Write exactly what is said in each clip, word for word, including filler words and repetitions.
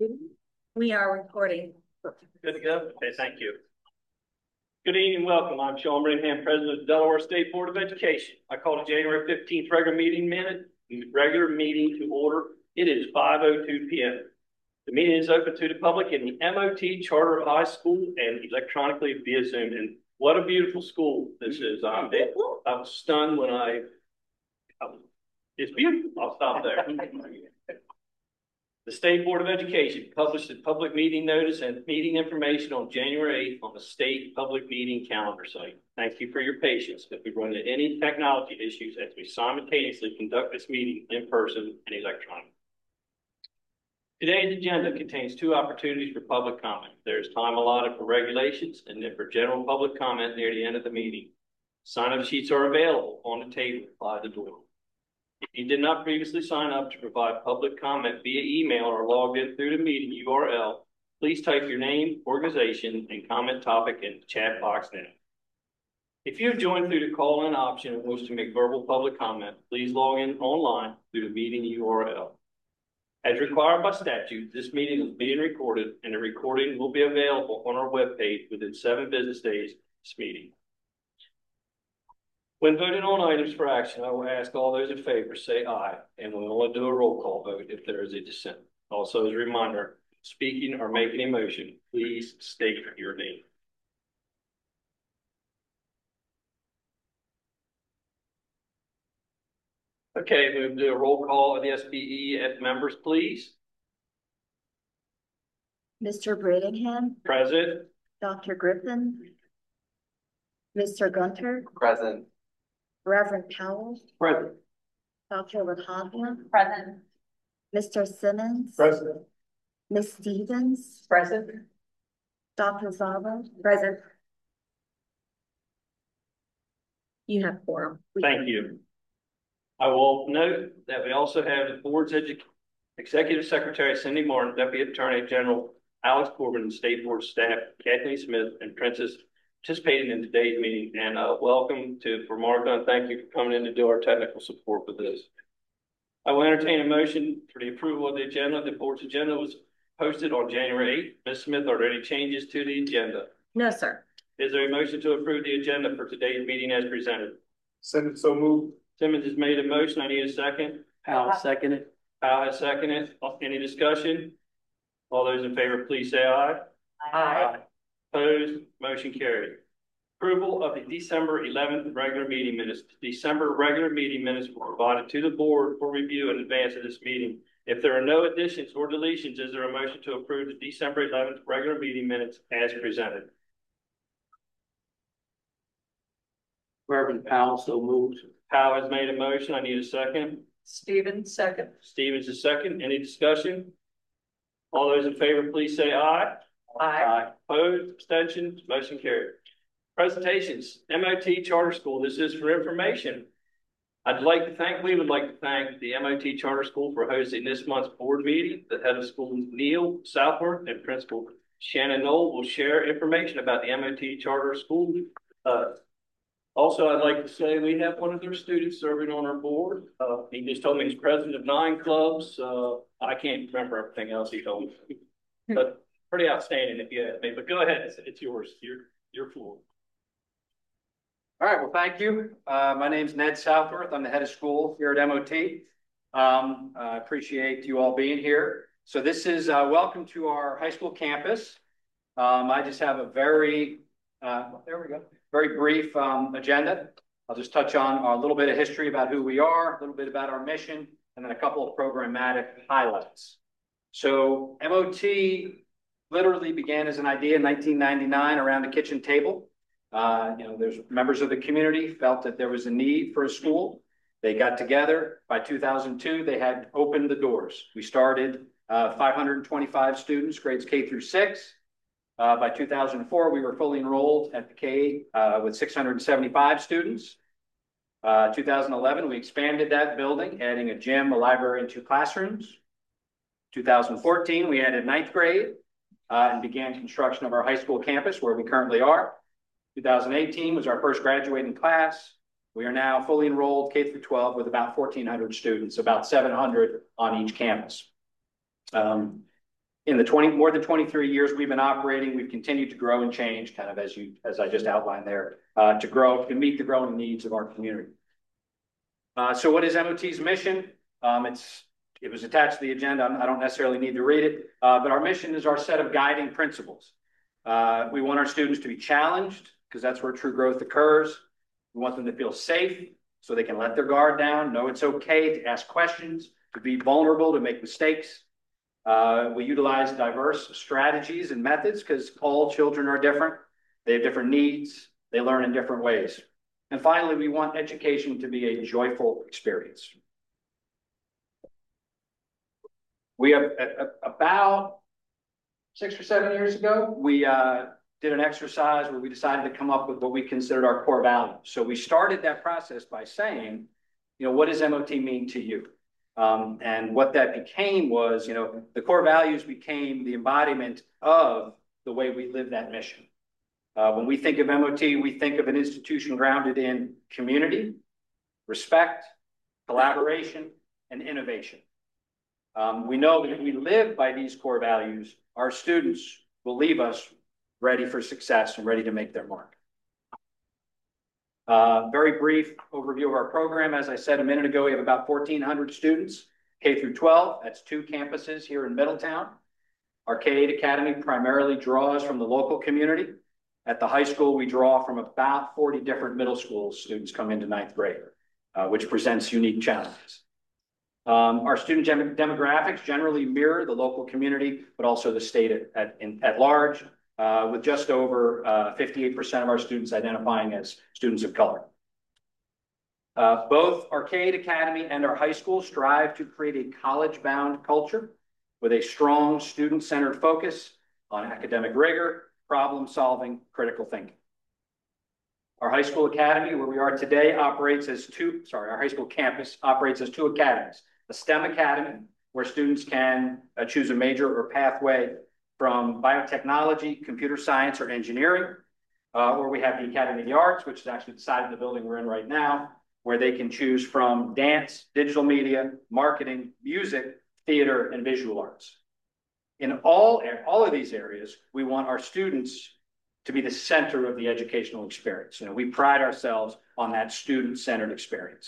We are recording. Good to go? Okay, thank you. Good evening and welcome. I'm Sean Bringham, President of the Delaware State Board of Education. I call the January fifteenth regular meeting minute, regular meeting to order. It is five oh two p m The meeting is open to the public in the M O T Charter High School and electronically via Zoom. And what a beautiful school this is. Um, it, I was stunned when I, um, it's beautiful. I'll stop there. The State Board of Education published a public meeting notice and meeting information on January eighth on the state public meeting calendar site. Thank you for your patience if we run into any technology issues as we simultaneously conduct this meeting in person and electronically. Today's agenda contains two opportunities for public comment. There's time allotted for regulations and then for general public comment near the end of the meeting. Sign-up sheets are available on the table by the door. If you did not previously sign up to provide public comment via email or logged in through the meeting U R L, please type your name, organization, and comment topic in the chat box now. If you have joined through the call-in option and wish to make verbal public comment, please log in online through the meeting U R L. As required by statute, this meeting is being recorded and the recording will be available on our webpage within seven business days of this meeting. When voting on items for action, I will ask all those in favor say aye, and we will do a roll call vote if there is a dissent. Also, as a reminder, speaking or making a motion, please state your name. Okay, we'll do a roll call of the S B E F members, please. Mister Brittingham. Present. Doctor Griffin. Mister Gunter. Present. Reverend Powell. Present. Doctor Latanya. Present. Mister Simmons. Present. Miz Stevens. Present. Doctor Zava. Present. You have quorum. Thank you. I will note that we also have the board's Executive Secretary Cindy Martin, Deputy Attorney General Alex Corbin, and State Board staff Kathleen Smith and Princess participating in today's meeting. And uh, welcome to for Martha, and thank you for coming in to do our technical support with this. I will entertain a motion for the approval of the agenda. The board's agenda was posted on January eighth. Miz Smith, are there any changes to the agenda? No, sir. Is there a motion to approve the agenda for today's meeting as presented? Send so moved. Simmons has made a motion. I need a second. Powell seconded. Powell has seconded. Any discussion? All those in favor, please say aye. Aye. Opposed? Motion carried. Approval of the December eleventh regular meeting minutes. The December regular meeting minutes were provided to the board for review in advance of this meeting. If there are no additions or deletions, is there a motion to approve the December eleventh regular meeting minutes as presented? Reverend Powell so moved. Powell has made a motion. I need a second. Stevens second. Stevens is second. Any discussion? All those in favor, please say aye. Aye. Opposed? Abstentions? Motion carried. Presentations. M O T Charter School. This is for information. I'd like to thank, we would like to thank the M O T Charter School for hosting this month's board meeting. The head of school, Neil Southworth, and Principal Shannon Knoll will share information about the M O T Charter School. Uh, Also, I'd like to say we have one of their students serving on our board. Uh, he just told me he's president of nine clubs. Uh, I can't remember everything else he told me, but pretty outstanding if you ask me. But go ahead, it's, it's yours. Your your floor. All right. Well, thank you. Uh, my name's Ned Southworth. I'm the head of school here at M O T. Um, I appreciate you all being here. So this is uh, welcome to our high school campus. Um, I just have a very uh, there we go. Very brief um, agenda. I'll just touch on a little bit of history about who we are, a little bit about our mission, and then a couple of programmatic highlights. So M O T literally began as an idea in nineteen ninety-nine around a kitchen table. Uh, you know, there's members of the community felt that there was a need for a school. They got together. By two thousand two, they had opened the doors. We started uh, five hundred twenty-five students, grades K through six. Uh, by two thousand four, we were fully enrolled at the K uh, with six hundred seventy-five students. Uh, two thousand eleven, we expanded that building, adding a gym, a library, and two classrooms. two thousand fourteen, we added ninth grade uh, and began construction of our high school campus where we currently are. two thousand eighteen was our first graduating class. We are now fully enrolled K through twelve with about fourteen hundred students, about seven hundred on each campus. Um, in the twenty, more than twenty-three years we've been operating, we've continued to grow and change, kind of as you, as I just outlined there, uh, to grow, to meet the growing needs of our community. Uh, so what is M O T's mission? Um, it's, it was attached to the agenda. I don't necessarily need to read it, uh, but our mission is our set of guiding principles. Uh, we want our students to be challenged, because that's where true growth occurs. We want them to feel safe, so they can let their guard down, know it's okay to ask questions, to be vulnerable, to make mistakes. Uh, we utilize diverse strategies and methods because all children are different. They have different needs. They learn in different ways. And finally, we want education to be a joyful experience. We have a, a, about six or seven years ago, we uh, did an exercise where we decided to come up with what we considered our core values. So we started that process by saying, you know, what does M O T mean to you? Um, and what that became was, you know, the core values became the embodiment of the way we live that mission. Uh, when we think of M O T, we think of an institution grounded in community, respect, collaboration, and innovation. Um, we know that if we live by these core values, our students will leave us ready for success and ready to make their mark. Uh, very brief overview of our program. As I said a minute ago, we have about fourteen hundred students, K through twelve. That's two campuses here in Middletown. Our K eight Academy primarily draws from the local community. At the high school, we draw from about forty different middle school students come into ninth grade, uh, which presents unique challenges. Um, our student dem demographics generally mirror the local community, but also the state at, at, in, at large. Uh, with just over uh, fifty-eight percent of our students identifying as students of color. Uh, both our K eight Academy and our high school strive to create a college-bound culture with a strong student-centered focus on academic rigor, problem-solving, critical thinking. Our high school academy, where we are today, operates as two, sorry, our high school campus operates as two academies. A STEM academy, where students can uh, choose a major or pathway from biotechnology, computer science, or engineering, uh, or we have the Academy of the Arts, which is actually the side of the building we're in right now, where they can choose from dance, digital media, marketing, music, theater, and visual arts. In all, all of these areas, we want our students to be the center of the educational experience. You know, we pride ourselves on that student-centered experience.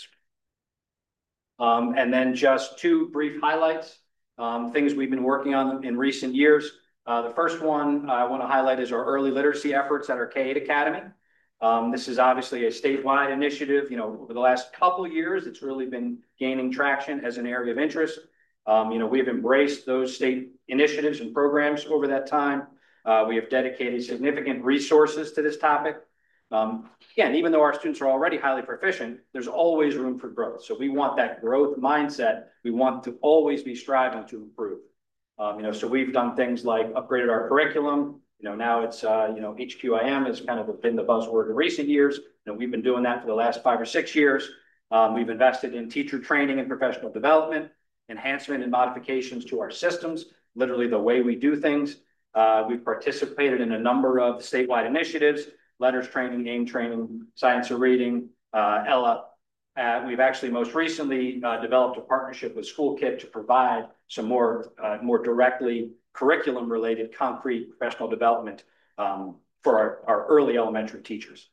Um, and then just two brief highlights, um, things we've been working on in recent years. Uh, the first one I want to highlight is our early literacy efforts at our K eight Academy. Um, this is obviously a statewide initiative. You know, over the last couple of years, it's really been gaining traction as an area of interest. Um, you know, we've embraced those state initiatives and programs over that time. Uh, we have dedicated significant resources to this topic. Um, again, even though our students are already highly proficient, there's always room for growth. So we want that growth mindset. We want to always be striving to improve. Um, you know, so we've done things like upgraded our curriculum. You know, now it's, uh, you know, H Q I M has kind of been the buzzword in recent years. You know, we've been doing that for the last five or six years. Um, we've invested in teacher training and professional development, enhancement and modifications to our systems, literally the way we do things. Uh, we've participated in a number of statewide initiatives, letters training, game training, science of reading, uh, Ella. Uh, we've actually most recently uh, developed a partnership with SchoolKit to provide some more, uh, more directly curriculum-related concrete professional development um, for our, our early elementary teachers.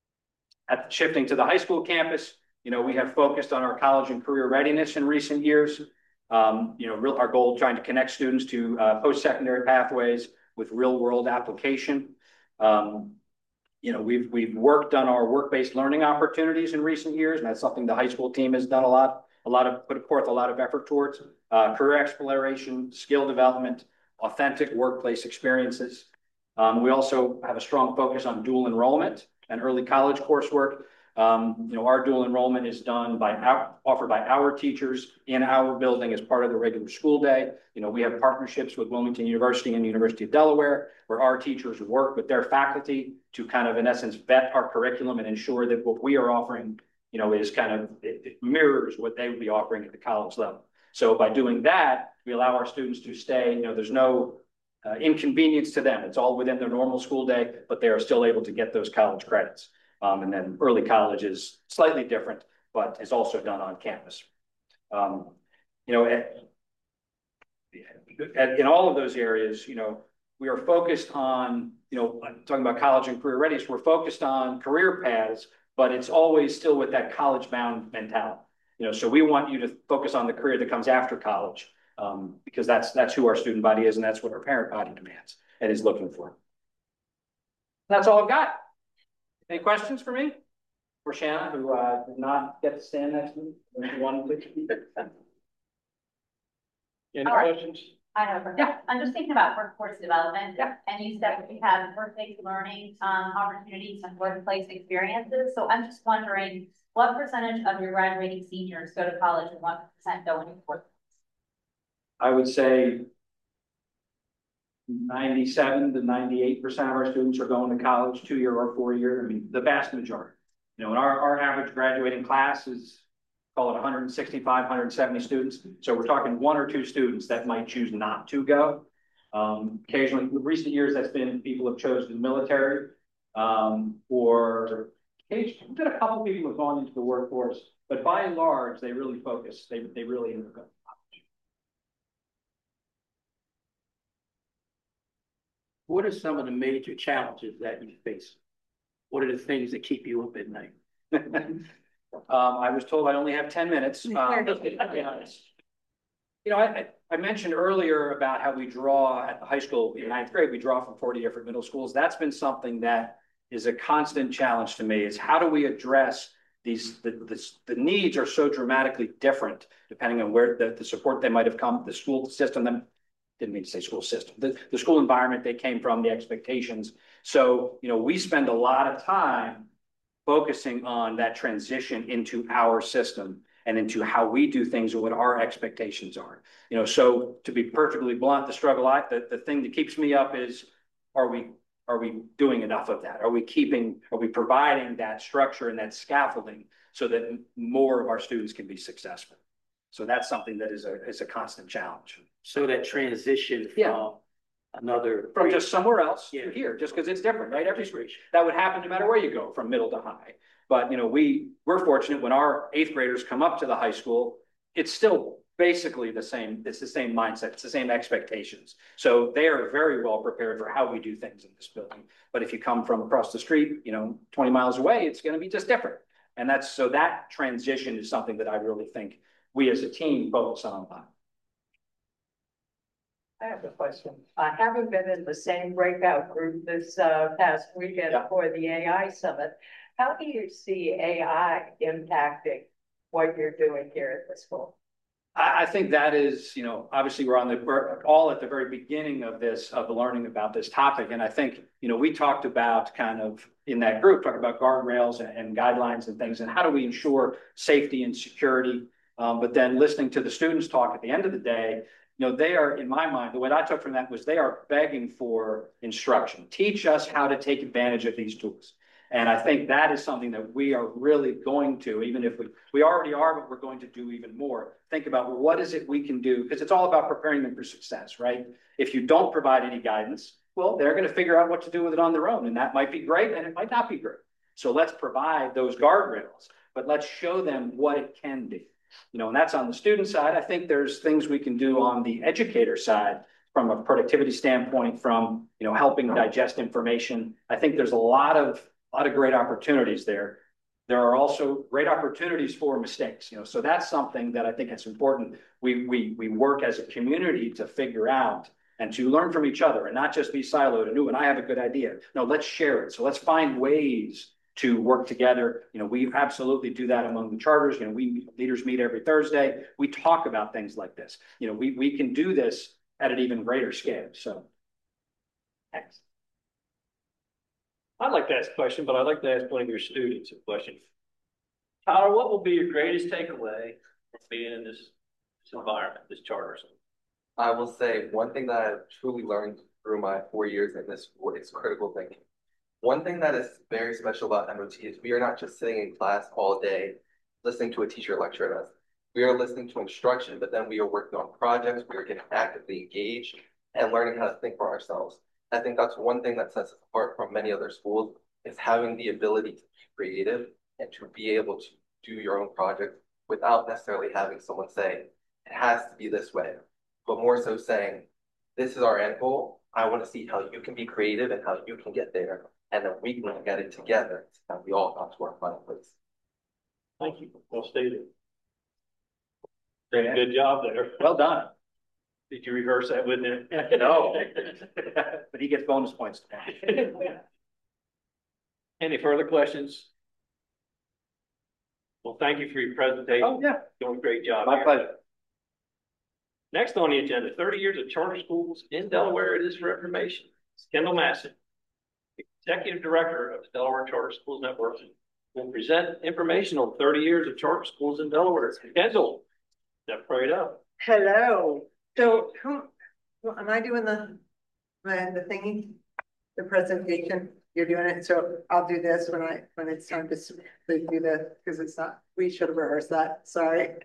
At shifting to the high school campus, you know, we have focused on our college and career readiness in recent years. Um, you know, real, our goal trying to connect students to uh, post-secondary pathways with real-world application. Um, You know, we've, we've worked on our work-based learning opportunities in recent years, and that's something the high school team has done a lot, a lot of, put forth a lot of effort towards. Uh, career exploration, skill development, authentic workplace experiences. Um, we also have a strong focus on dual enrollment and early college coursework. Um, you know, our dual enrollment is done by our, offered by our teachers in our building as part of the regular school day. You know, we have partnerships with Wilmington University and the University of Delaware, where our teachers work with their faculty to kind of, in essence, vet our curriculum and ensure that what we are offering, you know, is kind of, it, it mirrors what they would be offering at the college level. So by doing that, we allow our students to stay, you know, there's no uh, inconvenience to them. It's all within their normal school day, but they are still able to get those college credits. Um, and then early college is slightly different, but is also done on campus. Um, you know, at, at, in all of those areas, you know, we are focused on, you know, talking about college and career readiness, we're focused on career paths, but it's always still with that college bound mentality. You know, so we want you to focus on the career that comes after college, um, because that's, that's who our student body is, and that's what our parent body demands and is looking for. That's all I've got. Any questions for me? For Shanna, who uh, did not get to stand next to me? If you wanted to. Any All right. questions? I have, Yeah. I'm just thinking about workforce development. Yeah. And you said we have workplace learning, um, opportunities and workplace experiences. So I'm just wondering, what percentage of your graduating seniors go to college and what percent go into workforce? I would say ninety-seven to ninety-eight percent of our students are going to college, two-year or four-year. I mean, the vast majority. You know, and our, our average graduating class is, call it one hundred sixty-five, one hundred seventy students. So we're talking one or two students that might choose not to go. Um, occasionally, in recent years, that's been people have chosen the military, um, or occasionally, we've got a couple people who have gone into the workforce, but by and large, they really focus. They, they really end up going. What are some of the major challenges that you face? What are the things that keep you up at night? um, I was told I only have ten minutes. Um, I'll be honest. You know, I, I mentioned earlier about how we draw at the high school in ninth grade, we draw from forty different middle schools. That's been something that is a constant challenge to me, is how do we address these, the, the, the needs are so dramatically different depending on where the, the support they might have come, the school system, them, didn't mean to say school system, the, the school environment they came from, the expectations. So, you know, we spend a lot of time focusing on that transition into our system and into how we do things and what our expectations are. You know, so to be perfectly blunt, the struggle, I, the, the thing that keeps me up is, are we, are we doing enough of that? Are we keeping, are we providing that structure and that scaffolding so that more of our students can be successful? So that's something that is a, is a constant challenge. So that transition from Yeah. another. From just somewhere else Yeah. to here, just because it's different, right? Every street. That would happen no matter where you go, from middle to high. But, you know, we, we're fortunate when our eighth graders come up to the high school, it's still basically the same, it's the same mindset, it's the same expectations. So they are very well prepared for how we do things in this building. But if you come from across the street, you know, twenty miles away, it's going to be just different. And that's, so that transition is something that I really think we as a team focus on a lot. I have a question. I haven't been in the same breakout group this uh, past weekend Yeah. for the A I summit. How do you see A I impacting what you're doing here at the school? I, I think that is, you know, obviously we're on the, we're all at the very beginning of this, of learning about this topic. And I think, you know, we talked about kind of in that group, talking about guardrails and, and guidelines and things, and how do we ensure safety and security. Um, but then listening to the students talk at the end of the day, you know, they are, in my mind, the way I took from that was they are begging for instruction. Teach us how to take advantage of these tools. And I think that is something that we are really going to, even if we, we already are, but we're going to do even more. Think about, well, what is it we can do? Because it's all about preparing them for success, right? If you don't provide any guidance, well, they're going to figure out what to do with it on their own. And that might be great and it might not be great. So let's provide those guardrails, but let's show them what it can do. You know, and that's on the student side. I think there's things we can do on the educator side from a productivity standpoint, from, you know, helping digest information. I think there's a lot of, a lot of great opportunities there. There are also great opportunities for mistakes, you know, so that's something that I think it's important. We, we, we work as a community to figure out and to learn from each other and not just be siloed and, ooh, and I have a good idea. No, let's share it. So let's find ways to work together. You know, we absolutely do that among the charters. You know, we leaders meet every Thursday. We talk about things like this. You know, we, we can do this at an even greater scale. So. Thanks. I'd like to ask a question, but I'd like to ask one of your students a question. Tyler, what will be your greatest takeaway from being in this, this environment, this charter school? I will say one thing that I've truly learned through my four years in this school is critical thinking. One thing that is very special about M O T is we are not just sitting in class all day listening to a teacher lecture at us. We are listening to instruction, but then we are working on projects, we are getting actively engaged and learning how to think for ourselves. I think that's one thing that sets us apart from many other schools, is having the ability to be creative and to be able to do your own project without necessarily having someone say, it has to be this way. but more so saying, this is our end goal. I want to see how you can be creative and how you can get there. And then we can look at it together. And we all got to our final place. Thank you. Well stated. Did a good job there. Well done. Did you reverse that with him? No. But he gets bonus points. Any further questions? Well, thank you for your presentation. Oh, yeah. Doing a great job. My here. pleasure. Next on the agenda, thirty years of charter schools in Delaware. It is for information. Kendall Masson, Executive Director of the Delaware Charter Schools Network, will present information on thirty years of charter schools in Delaware. Kendall, step right up. Hello. So who, well, am I doing the, the, the thingy, the presentation? You're doing it. So I'll do this when I, when it's time to s- to do this, because it's not, we should have rehearsed that. Sorry.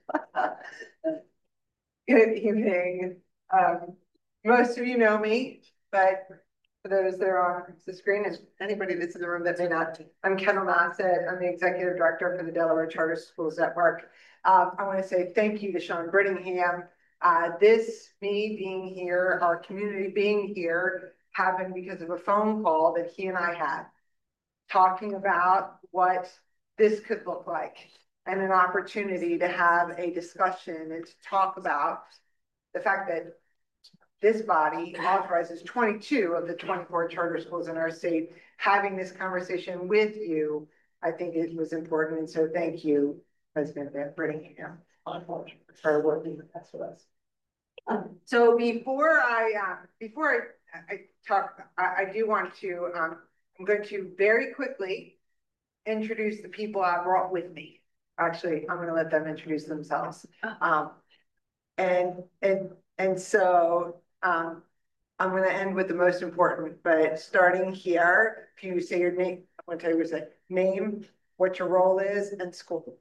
Good evening. Um, most of you know me, but for those that are on the screen, is anybody that's in the room that may not, I'm Kendall Massett. I'm the Executive Director for the Delaware Charter Schools Network. Um, I want to say thank you to Sean Brittingham. Uh, this, me being here, our community being here, happened because of a phone call that he and I had, talking about what this could look like and an opportunity to have a discussion and to talk about the fact that this body authorizes twenty-two of the twenty-four charter schools in our state. Having this conversation with you, I think it was important. And so thank you, President Brittingham, for working with us with us. Um, so before I, uh, before I, I talk, I, I do want to, um, I'm going to very quickly introduce the people I brought with me. Actually, I'm going to let them introduce themselves. Um, and, and, and so, um, I'm going to end with the most important, but starting here, if you say your name, I'm going to tell you what to say, name, what your role is, and school.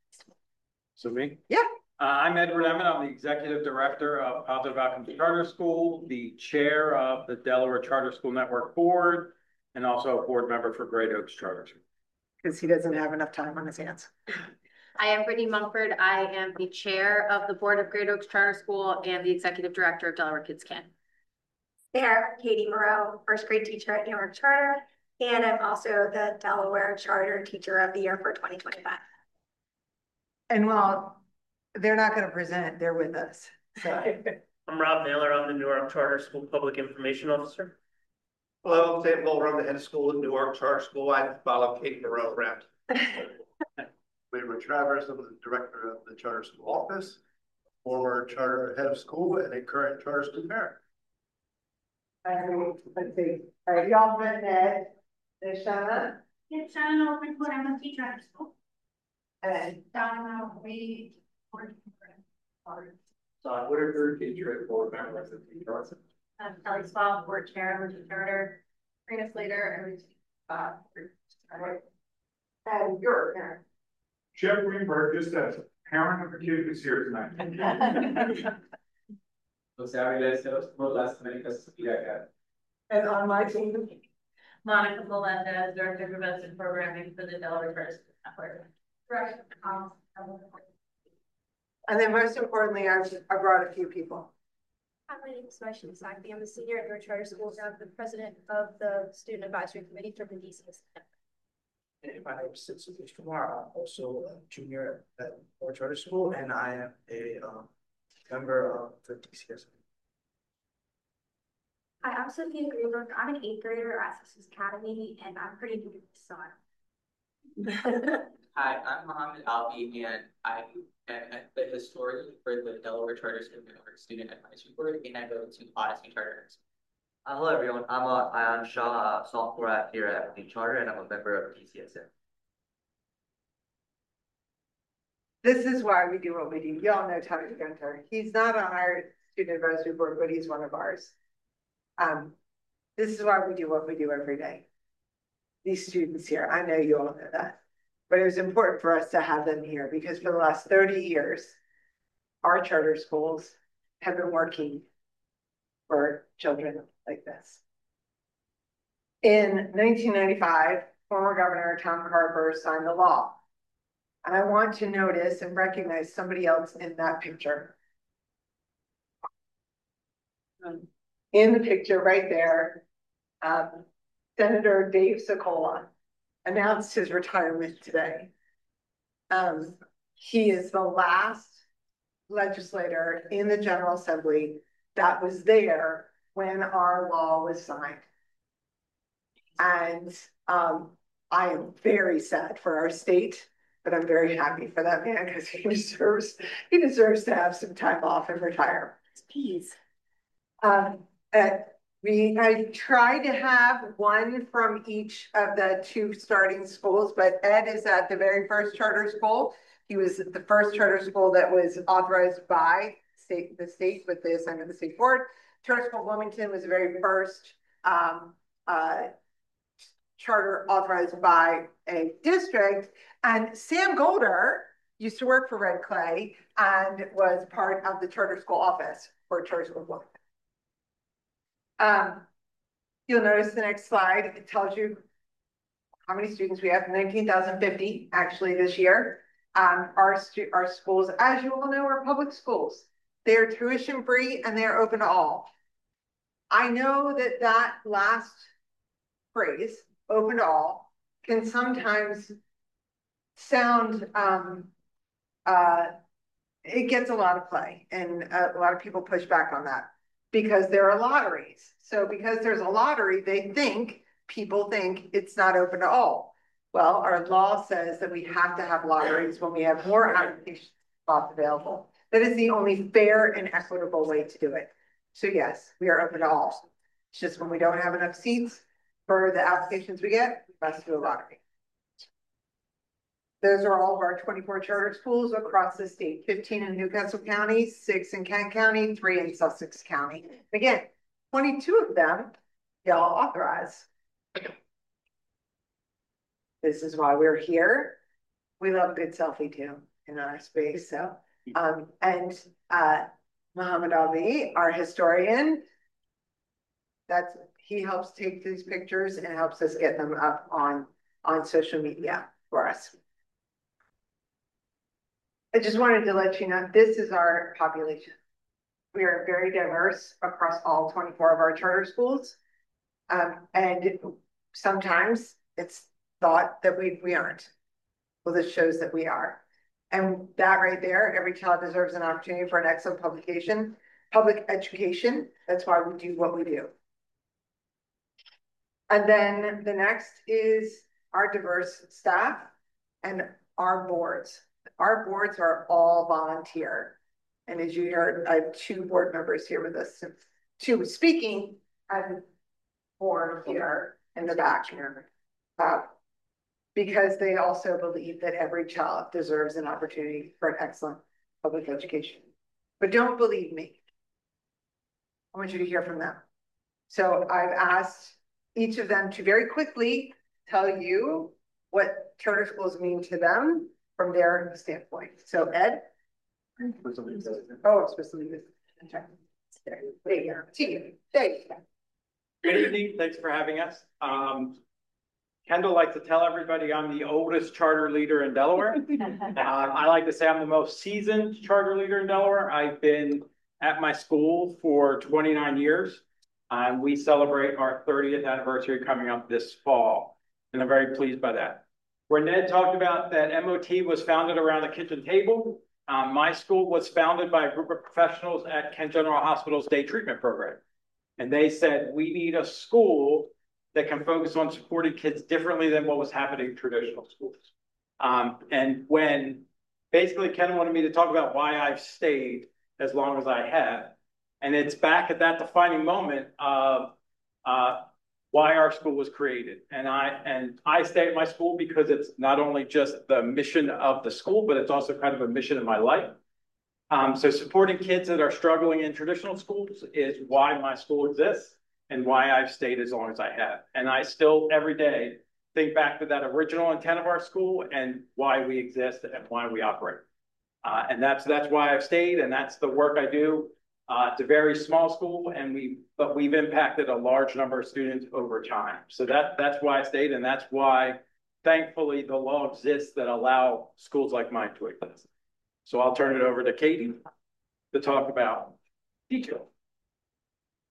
So me? Yeah. Uh, I'm Edward Emmett. I'm the Executive Director of Positive Outcomes Charter School, the Chair of the Delaware Charter School Network Board, and also a board member for Great Oaks Charter School. Because he doesn't have enough time on his hands. I am Brittany Mumford. I am the Chair of the Board of Great Oaks Charter School and the Executive Director of Delaware Kids Can. There, Katie Moreau, first grade teacher at New York Charter, and I'm also the Delaware Charter Teacher of the Year for twenty twenty-five. And while they're not going to present, they're with us. So. I'm Rob Naylor. I'm the Newark Charter School Public Information Officer. Hello, I'm Sam Goldberg. I'm the head of school at Newark Charter School. I follow Katie Moreau around. Leroy Travers, I'm the director of the charter school office, former charter head of school, and a current charter school parent. Um, let's see. All right, y'all met Ned. There's Shanna. Yeah, Shannon Opencourt, I'm a teacher at school. And Donna, we. So what are your teacher at board members of the charter? Um, Kelly Swab, board chair, emergency charter. Rita Slater, emergency, uh. and you're parent. Jeff Greenberg, just a parent of a kid who's here tonight. And on my team. Monica Melendez, director of events and programming for the Delaware Charter School Network. Right. Um, And then most importantly, I, I brought a few people. Hi, my name is Vaishnavi Sakti. I'm a senior at Newark Charter School. I'm the president of the Student Advisory Committee from the D C S. And my name is Sid Satish Kumar. I'm also a junior at Newark Charter School, and I am a um, member of the D C S. Hi, I'm Sophia Greenberg. I'm an eighth grader at Success Academy, and I'm pretty new to this song. Hi, I'm Mohammed Albi, and I am the historian for the Delaware Charter School Network Student Advisory Board, and I go to Odyssey Charter. Uh, hello, everyone. I'm uh, Ayan Shah, a sophomore at, here at the Charter, and I'm a member of P C S M. This is why we do what we do. Y'all know Tommy Gunter. He's not on our student advisory board, but he's one of ours. Um, this is why we do what we do every day. These students here, I know you all know that, but it was important for us to have them here because for the last thirty years, our charter schools have been working for children like this. In nineteen ninety-five, former Governor Tom Carver signed the law. And I want to notice and recognize somebody else in that picture. In the picture right there, um, Senator Dave Sokola announced his retirement today. Um, he is the last legislator in the General Assembly that was there when our law was signed. And um, I am very sad for our state, but I'm very happy for that man because he deserves, he deserves to have some time off and retire. Please. Um, uh, we, I tried to have one from each of the two starting schools, but Ed is at the very first charter school. He was at the first charter school that was authorized by state, the state with the assignment of the state board. Charter School Wilmington was the very first um, uh, charter authorized by a district. And Sam Golder used to work for Red Clay and was part of the charter school office for Charter School Wilmington. Um, you'll notice the next slide, it tells you how many students we have, nineteen thousand fifty actually this year. Um, our, stu our schools, as you all know, are public schools. They're tuition free and they're open to all. I know that that last phrase, open to all, can sometimes sound, um, uh, it gets a lot of play and a lot of people push back on that because there are lotteries. So because there's a lottery, they think, people think it's not open to all. Well, our law says that we have to have lotteries when we have more application spots available. That is the only fair and equitable way to do it. So yes, we are open to all. It's just when we don't have enough seats for the applications we get, we must do a lottery. Those are all of our twenty-four charter schools across the state, fifteen in Newcastle County, six in Kent County, three in Sussex County. Again, twenty-two of them, y'all authorize. This is why we're here. We love a good selfie too in our space. So, um, and uh, Muhammad Ali, our historian, that's he helps take these pictures and helps us get them up on on social media for us. I just wanted to let you know, this is our population. We are very diverse across all twenty-four of our charter schools. Um, and sometimes it's thought that we, we aren't. Well, this shows that we are. And that right there, every child deserves an opportunity for an excellent publication, public education. That's why we do what we do. And then the next is our diverse staff and our boards. Our boards are all volunteer. And as you heard, I have two board members here with us, two speaking and four here in the back here. Uh, because they also believe that every child deserves an opportunity for an excellent public education. But don't believe me. I want you to hear from them. So I've asked each of them to very quickly tell you what charter schools mean to them from their standpoint. So Ed? Oh, I'm supposed to leave this. There you go. To you. There you go. Good evening. Thanks for having us. Um, Kendall likes to tell everybody I'm the oldest charter leader in Delaware. um, I like to say I'm the most seasoned charter leader in Delaware. I've been at my school for twenty-nine years. And we celebrate our thirtieth anniversary coming up this fall. And I'm very pleased by that. Where Ned talked about that M O T was founded around a kitchen table, um, my school was founded by a group of professionals at Kent General Hospital's day treatment program. And they said, we need a school that can focus on supporting kids differently than what was happening in traditional schools. Um, and when basically Ken wanted me to talk about why I've stayed as long as I have, and it's back at that defining moment of uh, why our school was created. And I and I stay at my school because it's not only just the mission of the school, but it's also kind of a mission in my life. Um, so supporting kids that are struggling in traditional schools is why my school exists and why I've stayed as long as I have. And I still every day think back to that original intent of our school and why we exist and why we operate. Uh, and that's that's why I've stayed, and that's the work I do. Uh, it's a very small school, and we but we've impacted a large number of students over time. So that that's why I stayed, and that's why, thankfully, the law exists that allow schools like mine to exist. So I'll turn it over to Katie to talk about detail.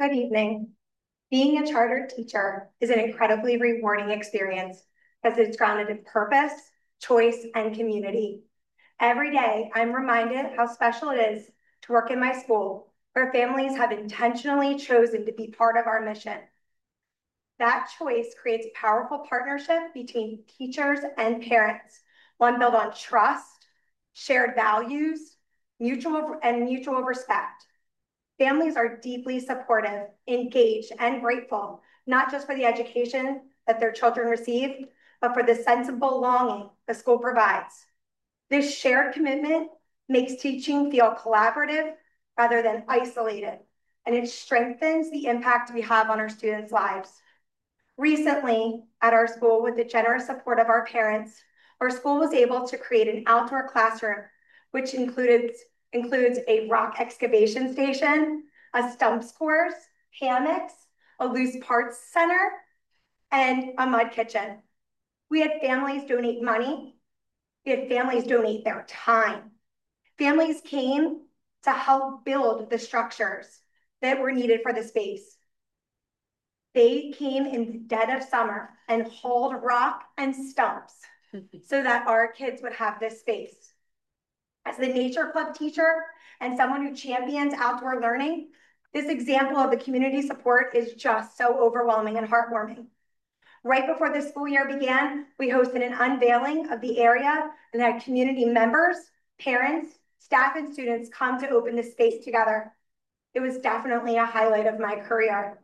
Good evening. Being a charter teacher is an incredibly rewarding experience because it's grounded in purpose, choice, and community. Every day, I'm reminded how special it is to work in my school, where families have intentionally chosen to be part of our mission. That choice creates a powerful partnership between teachers and parents, one built on trust, shared values, mutual and mutual respect. Families are deeply supportive, engaged, and grateful, not just for the education that their children receive, but for the sense of belonging the school provides. This shared commitment makes teaching feel collaborative rather than isolated, and it strengthens the impact we have on our students' lives. Recently, at our school, with the generous support of our parents, our school was able to create an outdoor classroom, which includes, includes a rock excavation station, a stumps course, hammocks, a loose parts center, and a mud kitchen. We had families donate money. We had families donate their time. Families came to help build the structures that were needed for the space. They came in the dead of summer and hauled rock and stumps so that our kids would have this space. As the nature club teacher and someone who champions outdoor learning, this example of the community support is just so overwhelming and heartwarming. Right before the school year began, we hosted an unveiling of the area and had community members, parents, staff, and students come to open the space together. It was definitely a highlight of my career.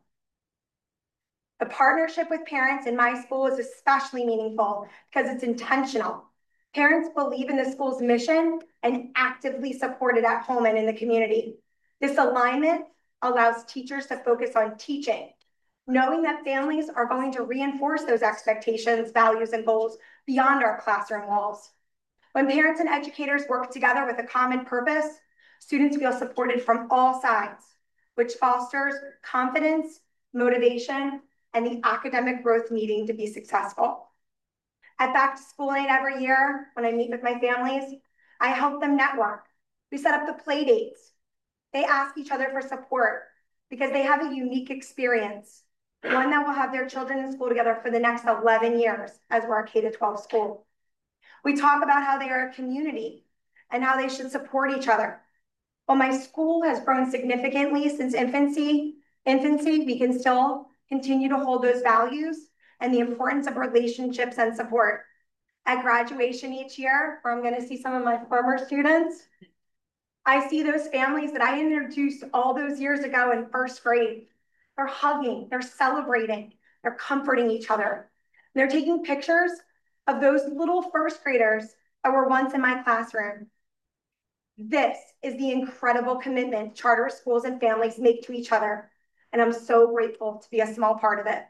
The partnership with parents in my school is especially meaningful because it's intentional. Parents believe in the school's mission and actively support it at home and in the community. This alignment allows teachers to focus on teaching, knowing that families are going to reinforce those expectations, values, and goals beyond our classroom walls. When parents and educators work together with a common purpose, students feel supported from all sides, which fosters confidence, motivation, and the academic growth needing to be successful. At Back to School Night every year, when I meet with my families, I help them network. We set up the play dates. They ask each other for support because they have a unique experience, one that will have their children in school together for the next eleven years as we're a K to twelve school. We talk about how they are a community and how they should support each other. While my school has grown significantly since infancy, infancy, we can still continue to hold those values and the importance of relationships and support. At graduation each year, where I'm going to see some of my former students, I see those families that I introduced all those years ago in first grade. They're hugging, they're celebrating, they're comforting each other. They're taking pictures of those little first graders that were once in my classroom. This is the incredible commitment charter schools and families make to each other, and I'm so grateful to be a small part of it.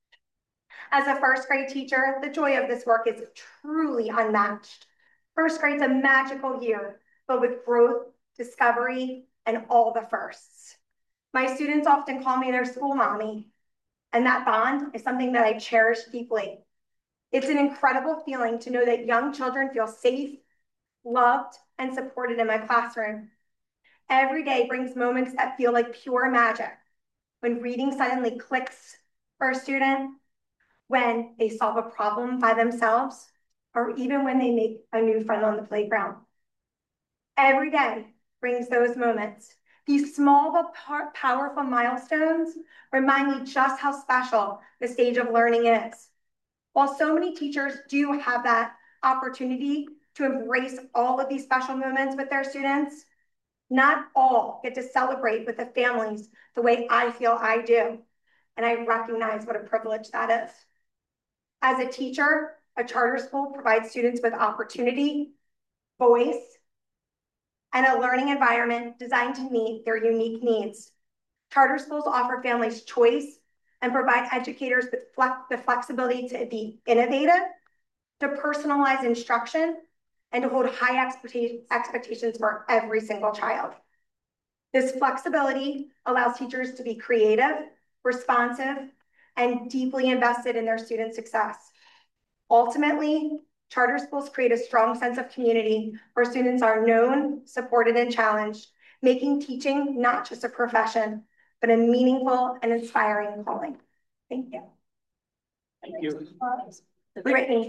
As a first grade teacher, the joy of this work is truly unmatched. First grade's a magical year, but with growth, discovery, and all the firsts. My students often call me their school mommy, and that bond is something that I cherish deeply. It's an incredible feeling to know that young children feel safe, loved, and supported in my classroom. Every day brings moments that feel like pure magic. When reading suddenly clicks for a student, when they solve a problem by themselves, or even when they make a new friend on the playground. Every day brings those moments. These small but powerful milestones remind me just how special the stage of learning is. While so many teachers do have that opportunity to embrace all of these special moments with their students, not all get to celebrate with the families the way I feel I do. And I recognize what a privilege that is. As a teacher, a charter school provides students with opportunity, voice, and a learning environment designed to meet their unique needs. Charter schools offer families choice and provide educators with flex the flexibility to be innovative, to personalize instruction, and to hold high expecta expectations for every single child. This flexibility allows teachers to be creative, responsive, and deeply invested in their student success. Ultimately, charter schools create a strong sense of community where students are known, supported, and challenged, making teaching not just a profession, but a meaningful and inspiring calling. Thank you. Thank you. Brittany.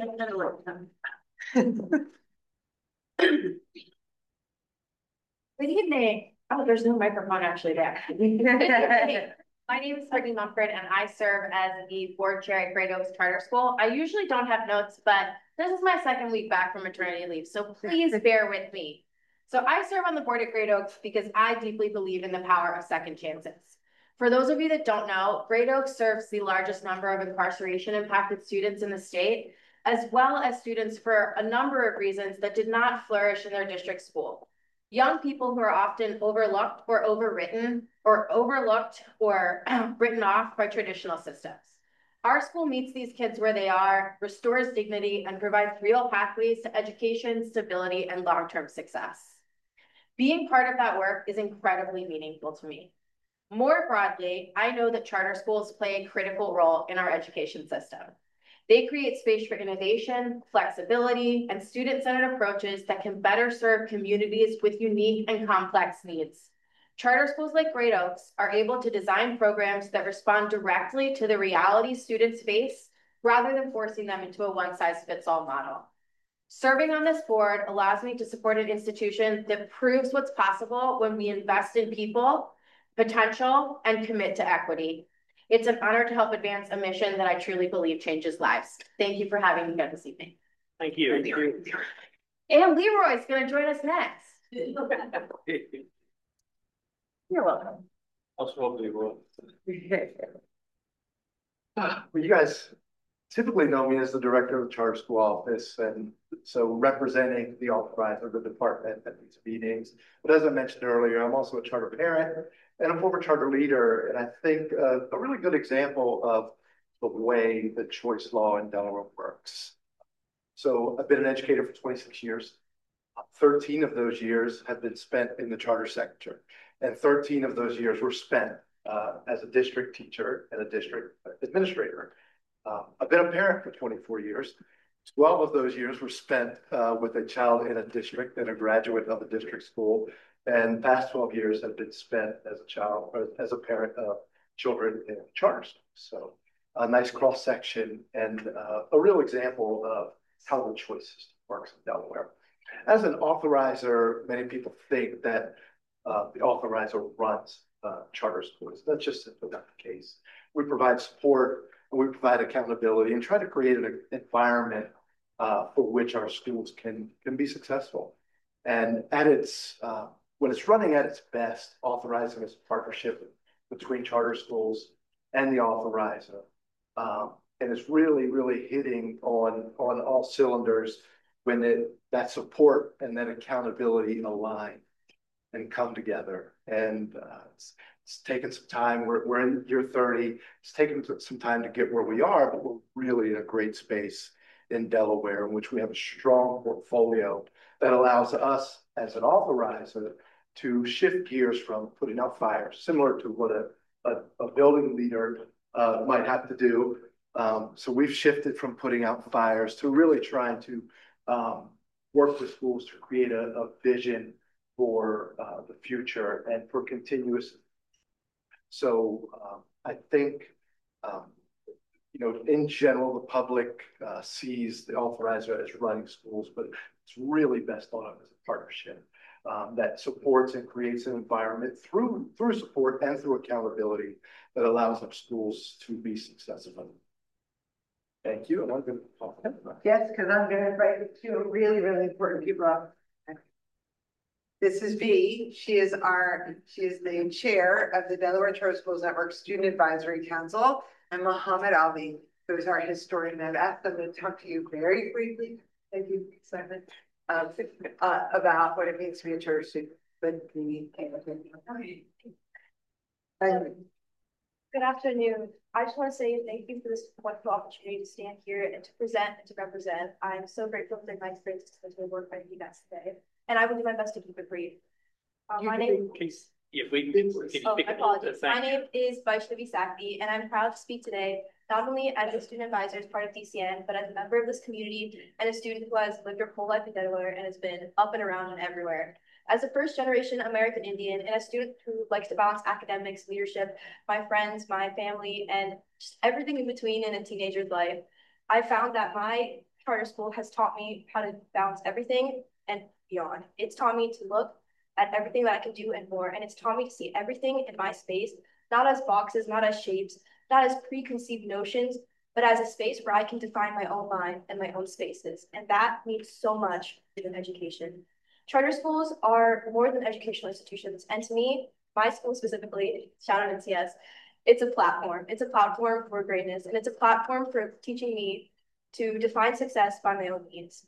Good evening. Oh, there's no microphone actually there. My name is Brittany Mumford and I serve as the board chair at Great Oaks Charter School. I usually don't have notes, but this is my second week back from maternity leave, so please bear with me. So I serve on the board at Great Oaks because I deeply believe in the power of second chances. For those of you that don't know, Great Oaks serves the largest number of incarceration impacted students in the state, as well as students for a number of reasons that did not flourish in their district school. Young people who are often overlooked or overwritten or overlooked or written off by traditional systems. Our school meets these kids where they are, restores dignity, and provides real pathways to education, stability, and long-term success. Being part of that work is incredibly meaningful to me. More broadly, I know that charter schools play a critical role in our education system. They create space for innovation, flexibility, and student-centered approaches that can better serve communities with unique and complex needs. Charter schools like Great Oaks are able to design programs that respond directly to the realities students face, rather than forcing them into a one-size-fits-all model. Serving on this board allows me to support an institution that proves what's possible when we invest in people, potential, and commit to equity. It's an honor to help advance a mission that I truly believe changes lives. Thank you for having me here this evening. Thank you. Thank you. And Leroy's going to join us next. You're welcome. Also, Leroy. Well, you guys typically know me as the director of the charter school office, and so representing the authorizer of the department at these meetings. But as I mentioned earlier, I'm also a charter parent and a former charter leader, and I think uh, a really good example of the way the choice law in Delaware works. So I've been an educator for twenty-six years. thirteen of those years have been spent in the charter sector, and thirteen of those years were spent uh, as a district teacher and a district administrator. Uh, I've been a parent for twenty-four years. twelve of those years were spent uh, with a child in a district and a graduate of a district school. And past twelve years have been spent as a child, or as a parent of children in charter schools. So a nice cross section and uh, a real example of how the choice system works in Delaware. As an authorizer, many people think that uh, the authorizer runs uh, charter schools. That's just simply not the case. We provide support, and we provide accountability, and try to create an environment uh, for which our schools can, can be successful. And at its, uh, when it's running at its best, authorizing is a partnership between charter schools and the authorizer. Um, and it's really, really hitting on, on all cylinders when it, that support and that accountability align and come together. And uh, it's, it's taken some time. We're, we're in year thirty. It's taken some time to get where we are, but we're really in a great space in Delaware, in which we have a strong portfolio that allows us as an authorizer to shift gears from putting out fires, similar to what a, a, a building leader uh, might have to do. Um, so we've shifted from putting out fires to really trying to um, work with schools to create a, a vision for uh, the future and for continuous. So um, I think, um, you know, in general, the public uh, sees the authorizer as running schools, but it's really best thought of as a partnership um, that supports and creates an environment through through support and through accountability that allows our schools to be successful. Thank you. And I'm going to talk about Yes, because I'm going to invite two really, really important people up. This is V. She is our, she is the chair of the Delaware Charter Schools Network Student Advisory Council, and Muhammad Ali, who is our historian. I've asked them to talk to you very briefly. Thank you, Simon, um, uh, about what it means to be a charter student. But the Good afternoon. I just want to say thank you for this wonderful opportunity to stand here and to present and to represent. I'm so grateful for my experience to the work by you guys today, and I will do my best to keep it brief. Uh, my name. If we can, can you Oh, speak I a little bit? apologize. My Thank you. name is Vaishnavi Sakti, and I'm proud to speak today not only as a student advisor as part of D C N, but as a member of this community and a student who has lived her whole life in Delaware and has been up and around and everywhere. As a first generation American Indian and a student who likes to balance academics, leadership, my friends, my family, and just everything in between in a teenager's life, I found that my charter school has taught me how to balance everything and beyond. It's taught me to look at everything that I can do and more, and it's taught me to see everything in my space, not as boxes, not as shapes, not as preconceived notions, but as a space where I can define my own mind and my own spaces. And that means so much in education. Charter schools are more than educational institutions. And to me, my school specifically, shout out N C S, it's a platform. It's a platform for greatness. And it's a platform for teaching me to define success by my own means.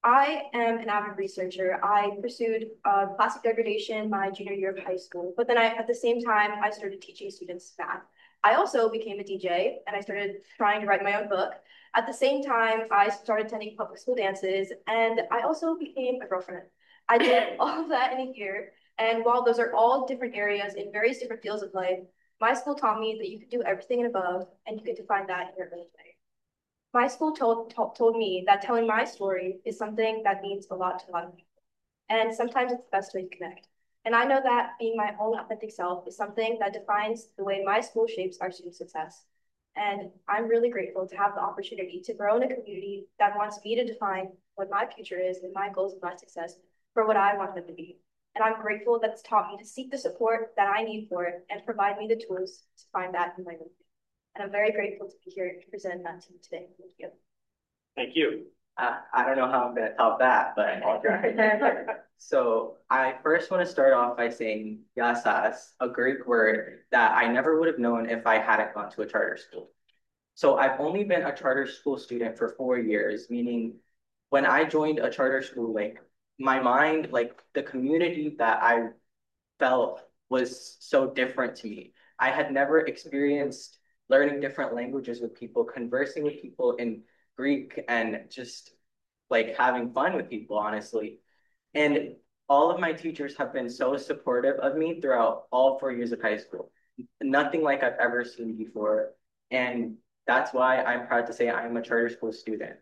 I am an avid researcher. I pursued uh, plastic degradation my junior year of high school, but then I, at the same time, I started teaching students math. I also became a D J and I started trying to write my own book. At the same time, I started attending public school dances and I also became a girlfriend. I did all of that in a year. And while those are all different areas in various different fields of life, my school taught me that you could do everything and above and you could define that in your own way. My school told, told, told me that telling my story is something that means a lot to a lot of people. And sometimes it's the best way to connect. And I know that being my own authentic self is something that defines the way my school shapes our student success. And I'm really grateful to have the opportunity to grow in a community that wants me to define what my future is and my goals and my success for what I want them to be. And I'm grateful that it's taught me to seek the support that I need for it and provide me the tools to find that in my own. And I'm very grateful to be here to present that to you today. Thank you. Thank you. Uh, I don't know how I'm gonna top that, but I'll try. So I first want to start off by saying yasas, a Greek word that I never would have known if I hadn't gone to a charter school. So I've only been a charter school student for four years, meaning when I joined a charter school, like my mind, like the community that I felt was so different to me. I had never experienced learning different languages with people, conversing with people in Greek, and just like having fun with people, honestly. And all of my teachers have been so supportive of me throughout all four years of high school. Nothing like I've ever seen before. And that's why I'm proud to say I'm a charter school student.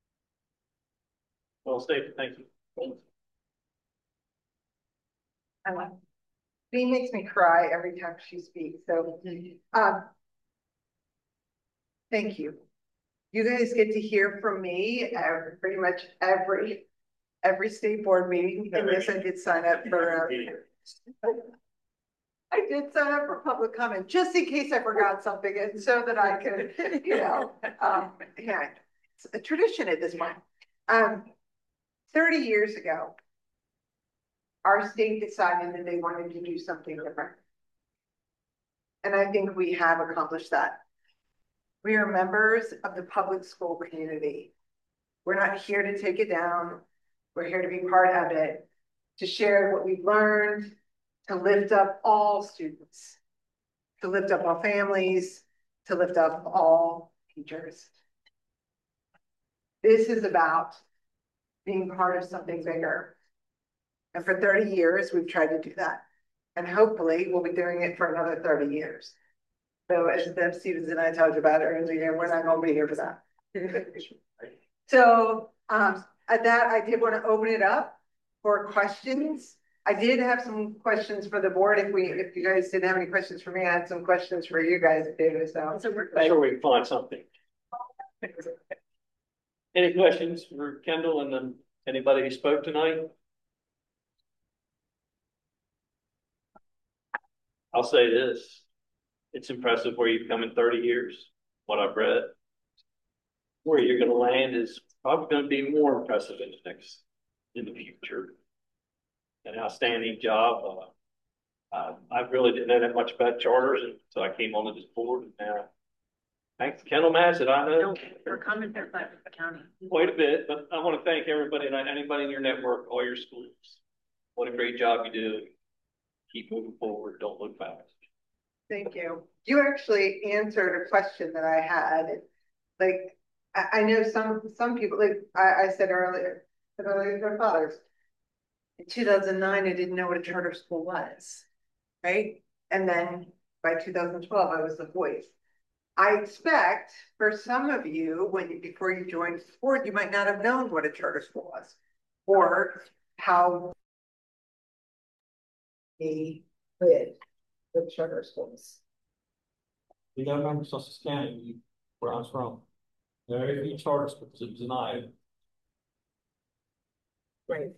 Well stated, thank you. Thanks. I love it. She makes me cry every time she speaks. So, um, thank you. You guys get to hear from me at pretty much every every state board meeting. And yes, I did sign up for. Uh, I did sign up for public comment just in case I forgot something, and so that I could, you know, um, yeah, it's a tradition at this point. Um, thirty years ago, our state decided that they wanted to do something different. And I think we have accomplished that. We are members of the public school community. We're not here to take it down. We're here to be part of it, to share what we've learned, to lift up all students, to lift up all families, to lift up all teachers. This is about being part of something bigger. And for thirty years, we've tried to do that. And hopefully we'll be doing it for another thirty years. So as Deb Stevens and I talked about earlier, we're not gonna be here for that. So um, at that, I did want to open it up for questions. I did have some questions for the board. If we, if you guys didn't have any questions for me, I had some questions for you guys too. So, so we're sure we can find something. Any questions for Kendall and then anybody who spoke tonight? I'll say this. It's impressive where you've come in thirty years, what I've read. Where you're going to land is probably going to be more impressive in the next, in the future. An outstanding job. Uh, uh, I really didn't know much about charters until I came onto this board. And now, thanks to Kendall Match that I know. We're coming to Clackamas County. Quite a bit, but I want to thank everybody and anybody in your network, all your schools. What a great job you do. Keep moving forward. Don't look back. Thank you. You actually answered a question that I had. Like, I, I know some some people, like I, I said earlier, said earlier, their fathers. In two thousand nine, I didn't know what a charter school was, right? And then by two thousand twelve, I was the voice. I expect for some of you, when you, before you joined the board, you might not have known what a charter school was or how they live with charter schools. We got members of Susquehanna, where I'm from. Very few charter schools are denied. Right.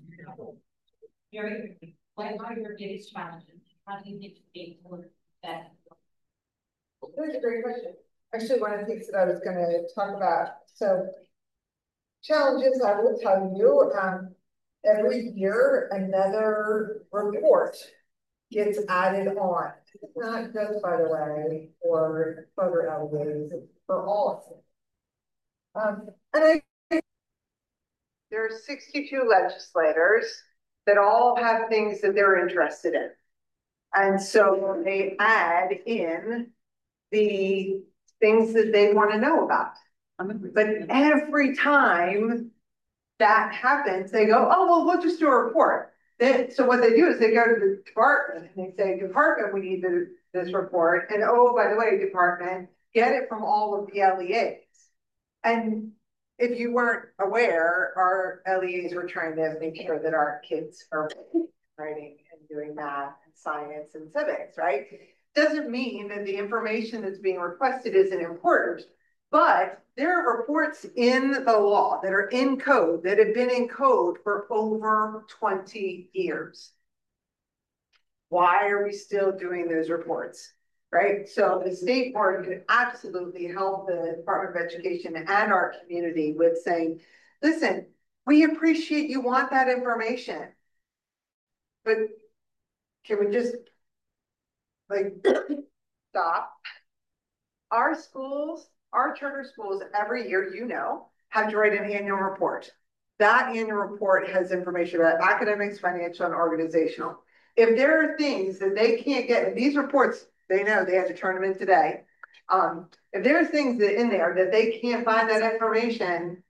Very, what are your biggest challenges? How do you get to date for that? That's a great question. Actually, one of the things that I was going to talk about. So, challenges, I will tell you, um, every year another report gets added on. It's not just, by the way, for photo allegations, it's for all of them. Um, and I, there are sixty-two legislators that all have things that they're interested in. And so they add in the things that they want to know about. But every time that happens, they go, oh, well, we'll just do a report. Then, so what they do is they go to the department and they say, department, we need the, this report. And oh, by the way, department, get it from all of the L E As. And if you weren't aware, our L E As were trying to make sure that our kids are writing and doing math and science and civics, right? Doesn't mean that the information that's being requested isn't important, but there are reports in the law that are in code that have been in code for over twenty years. Why are we still doing those reports, right? So the state board could absolutely help the Department of Education and our community with saying, listen, we appreciate you want that information, but can we just like stop? Our schools, our charter schools every year, you know, have to write an annual report. That annual report has information about academics, financial, and organizational. If there are things that they can't get in these reports, they know they have to turn them in today. Um, if there's things that in there that they can't find that information,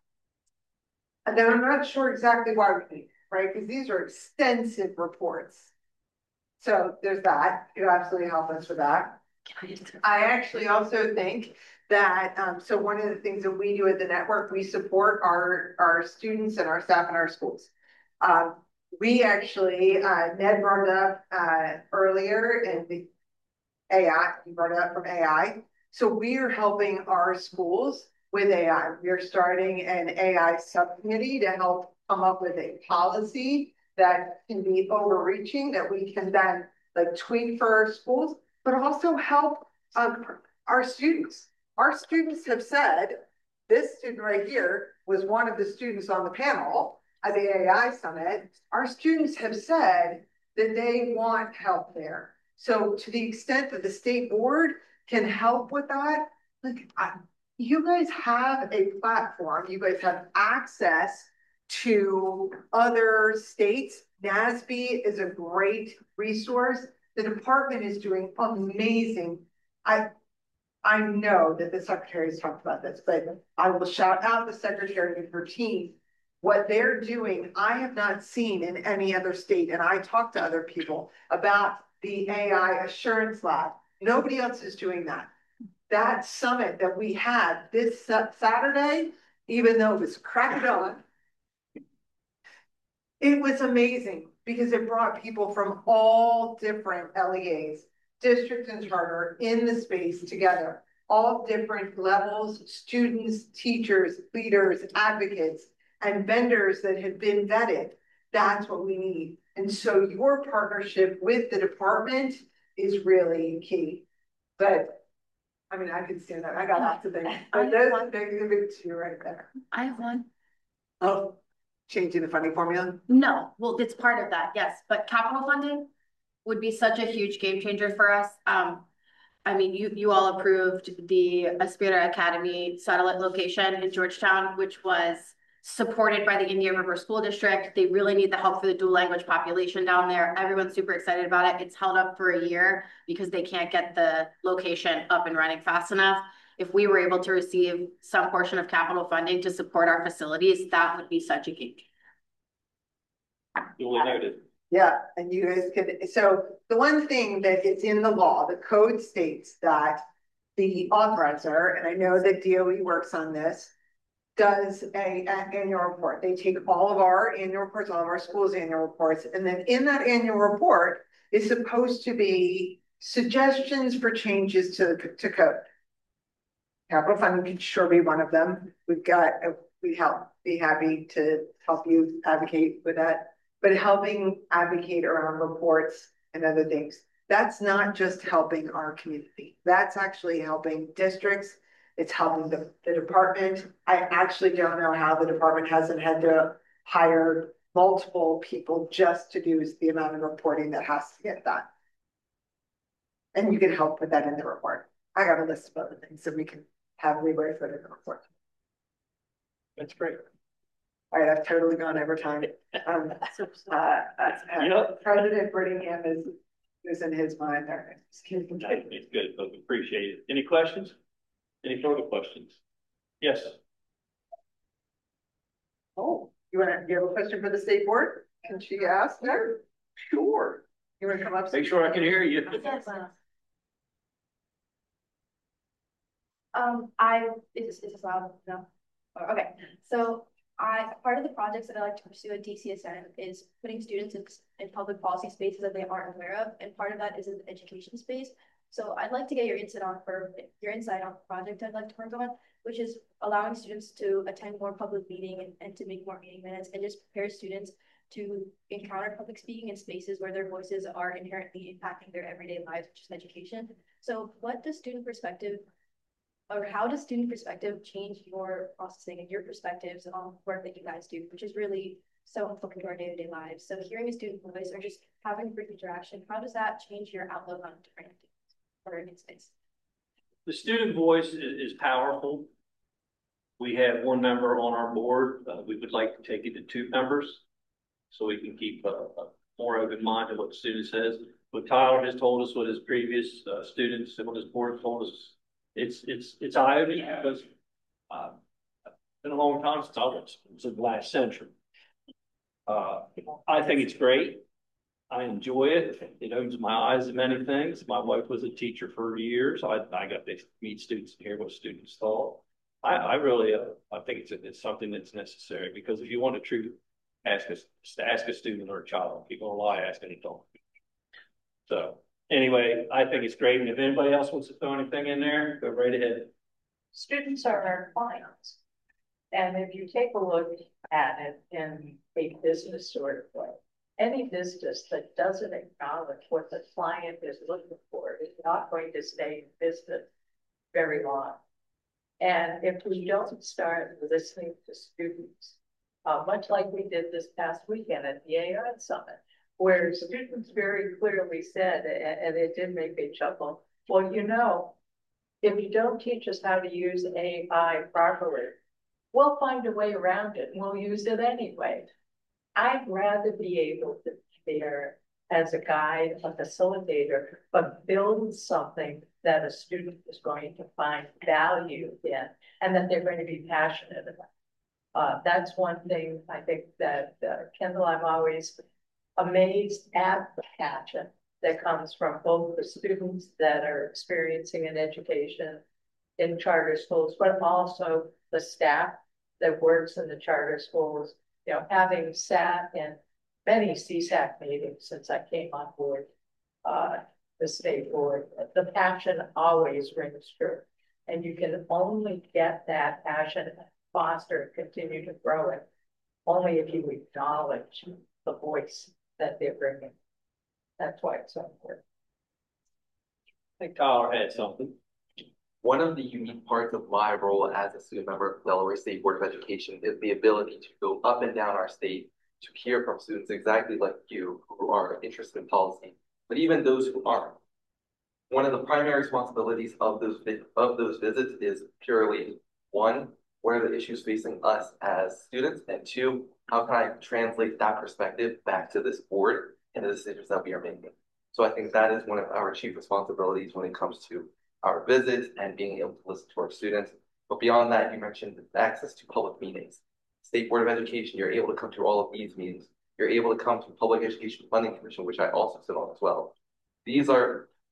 then I'm not sure exactly why we need it, right? Because these are extensive reports. So there's that. You absolutely help us with that. I actually also think that, um, so one of the things that we do at the network, we support our, our students and our staff in our schools. Um, we actually, uh, Ned brought it up uh, earlier in the A I, he brought it up from A I. So we are helping our schools with A I. We are starting an A I subcommittee to help come up with a policy that can be overreaching, that we can then like tweak for our schools, but also help um, our students. Our students have said, this student right here was one of the students on the panel at the A I Summit. Our students have said that they want help there. So to the extent that the state board can help with that, like I, you guys have a platform, you guys have access to other states. NASB is a great resource. The department is doing amazing. I I know that the secretary has talked about this, but I will shout out the secretary and her team. What they're doing, I have not seen in any other state. And I talked to other people about the A I Assurance Lab. Nobody else is doing that. That summit that we had this Saturday, even though it was crack of dawn, it was amazing because it brought people from all different L E As, district and charter, in the space together, all different levels, students, teachers, leaders, advocates, and vendors that have been vetted. That's what we need. And so your partnership with the department is really key. But I mean, I could stand that. I got lots of things. But those are the big two right there. I have one. Oh, changing the funding formula? No, well, it's part of that, yes, but capital funding would be such a huge game changer for us. Um, I mean, you you all approved the Aspira Academy satellite location in Georgetown, which was supported by the Indian River School District. They really need the help for the dual language population down there. Everyone's super excited about it. It's held up for a year because they can't get the location up and running fast enough. If we were able to receive some portion of capital funding to support our facilities, that would be such a game changer. Duly noted. Yeah, and you guys could, so the one thing that is in the law, the code states that the authorizer, and I know that D O E works on this, does a, an annual report. They take all of our annual reports, all of our schools' annual reports, and then in that annual report is supposed to be suggestions for changes to, to code. Capital funding can sure be one of them. We've got, we help, be happy to help you advocate with that, but helping advocate around reports and other things. That's not just helping our community. That's actually helping districts. It's helping the, the department. I actually don't know how the department hasn't had to hire multiple people just to do the amount of reporting that has to get done. And you can help with that in the report. I got a list of other things that we can have leeway for the report. That's great. All right, I've totally gone over time. Um, uh, uh, Yep. President Brittingham is, is in his mind there. It's good, but we appreciate it. Any questions? Any further questions? Yes. Oh, you want to, you have a question for the state board? Can she ask her? Sure. You want to come up? Make sure I can hear you. Yes. Um, I, is this, is this loud? No? Oh, okay, so I, part of the projects that I like to pursue at D C S N is putting students in, in public policy spaces that they aren't aware of, and part of that is in the education space. So I'd like to get your insight on, for your insight on the project I'd like to work on, which is allowing students to attend more public meeting and, and to make more meeting minutes, and just prepare students to encounter public speaking in spaces where their voices are inherently impacting their everyday lives, which is education. So what does student perspective, or how does student perspective change your processing and your perspectives on work that you guys do, which is really so important to our day-to-day lives? So hearing a student voice or just having a brief interaction, how does that change your outlook on different activities or insights? The student voice is, is powerful. We have one member on our board. Uh, we would like to take it to two members so we can keep a, a more open mind to what the student says. What Tyler has told us, what his previous uh, students and what his board told us, it's it's it's eye-opening because uh, it's been a long time since I was, it was in the last century. Uh, I think it's great. I enjoy it. It opens my eyes to many things. My wife was a teacher for years. I, I got to meet students and hear what students thought. I, I really, uh, I think it's, it's something that's necessary because if you want to truly ask us, ask a student or a child, people don't lie, ask an adult. So anyway, I think it's great. And if anybody else wants to throw anything in there, go right ahead. Students are our clients. And if you take a look at it in a business sort of way, any business that doesn't acknowledge what the client is looking for is not going to stay in business very long. And if we don't start listening to students, uh, much like we did this past weekend at the A I Summit, where students very clearly said, and it did make me chuckle, well, you know, if you don't teach us how to use A I properly, we'll find a way around it and we'll use it anyway. I'd rather be able to be there as a guide, a facilitator, but build something that a student is going to find value in and that they're going to be passionate about. Uh, that's one thing I think that, uh, Kendall, I'm always amazed at the passion that comes from both the students that are experiencing an education in charter schools, but also the staff that works in the charter schools. You know, having sat in many C SAC meetings since I came on board, uh, the state board, the passion always rings true. And you can only get that passion, foster, continue to grow it, only if you acknowledge the voice that they're bringing. That's why it's so important. I think Tyler had something. One of the unique parts of my role as a student member of the Delaware State Board of Education is the ability to go up and down our state to hear from students exactly like you who are interested in policy, but even those who aren't. One of the primary responsibilities of those of those visits is purely one, what are the issues facing us as students, and two, how can I translate that perspective back to this board and the decisions that we are making. So I think that is one of our chief responsibilities when it comes to our visits and being able to listen to our students. But beyond that, you mentioned access to public meetings. State Board of Education, you're able to come to all of these meetings. You're able to come to Public Education Funding Commission, which I also sit on as well. These are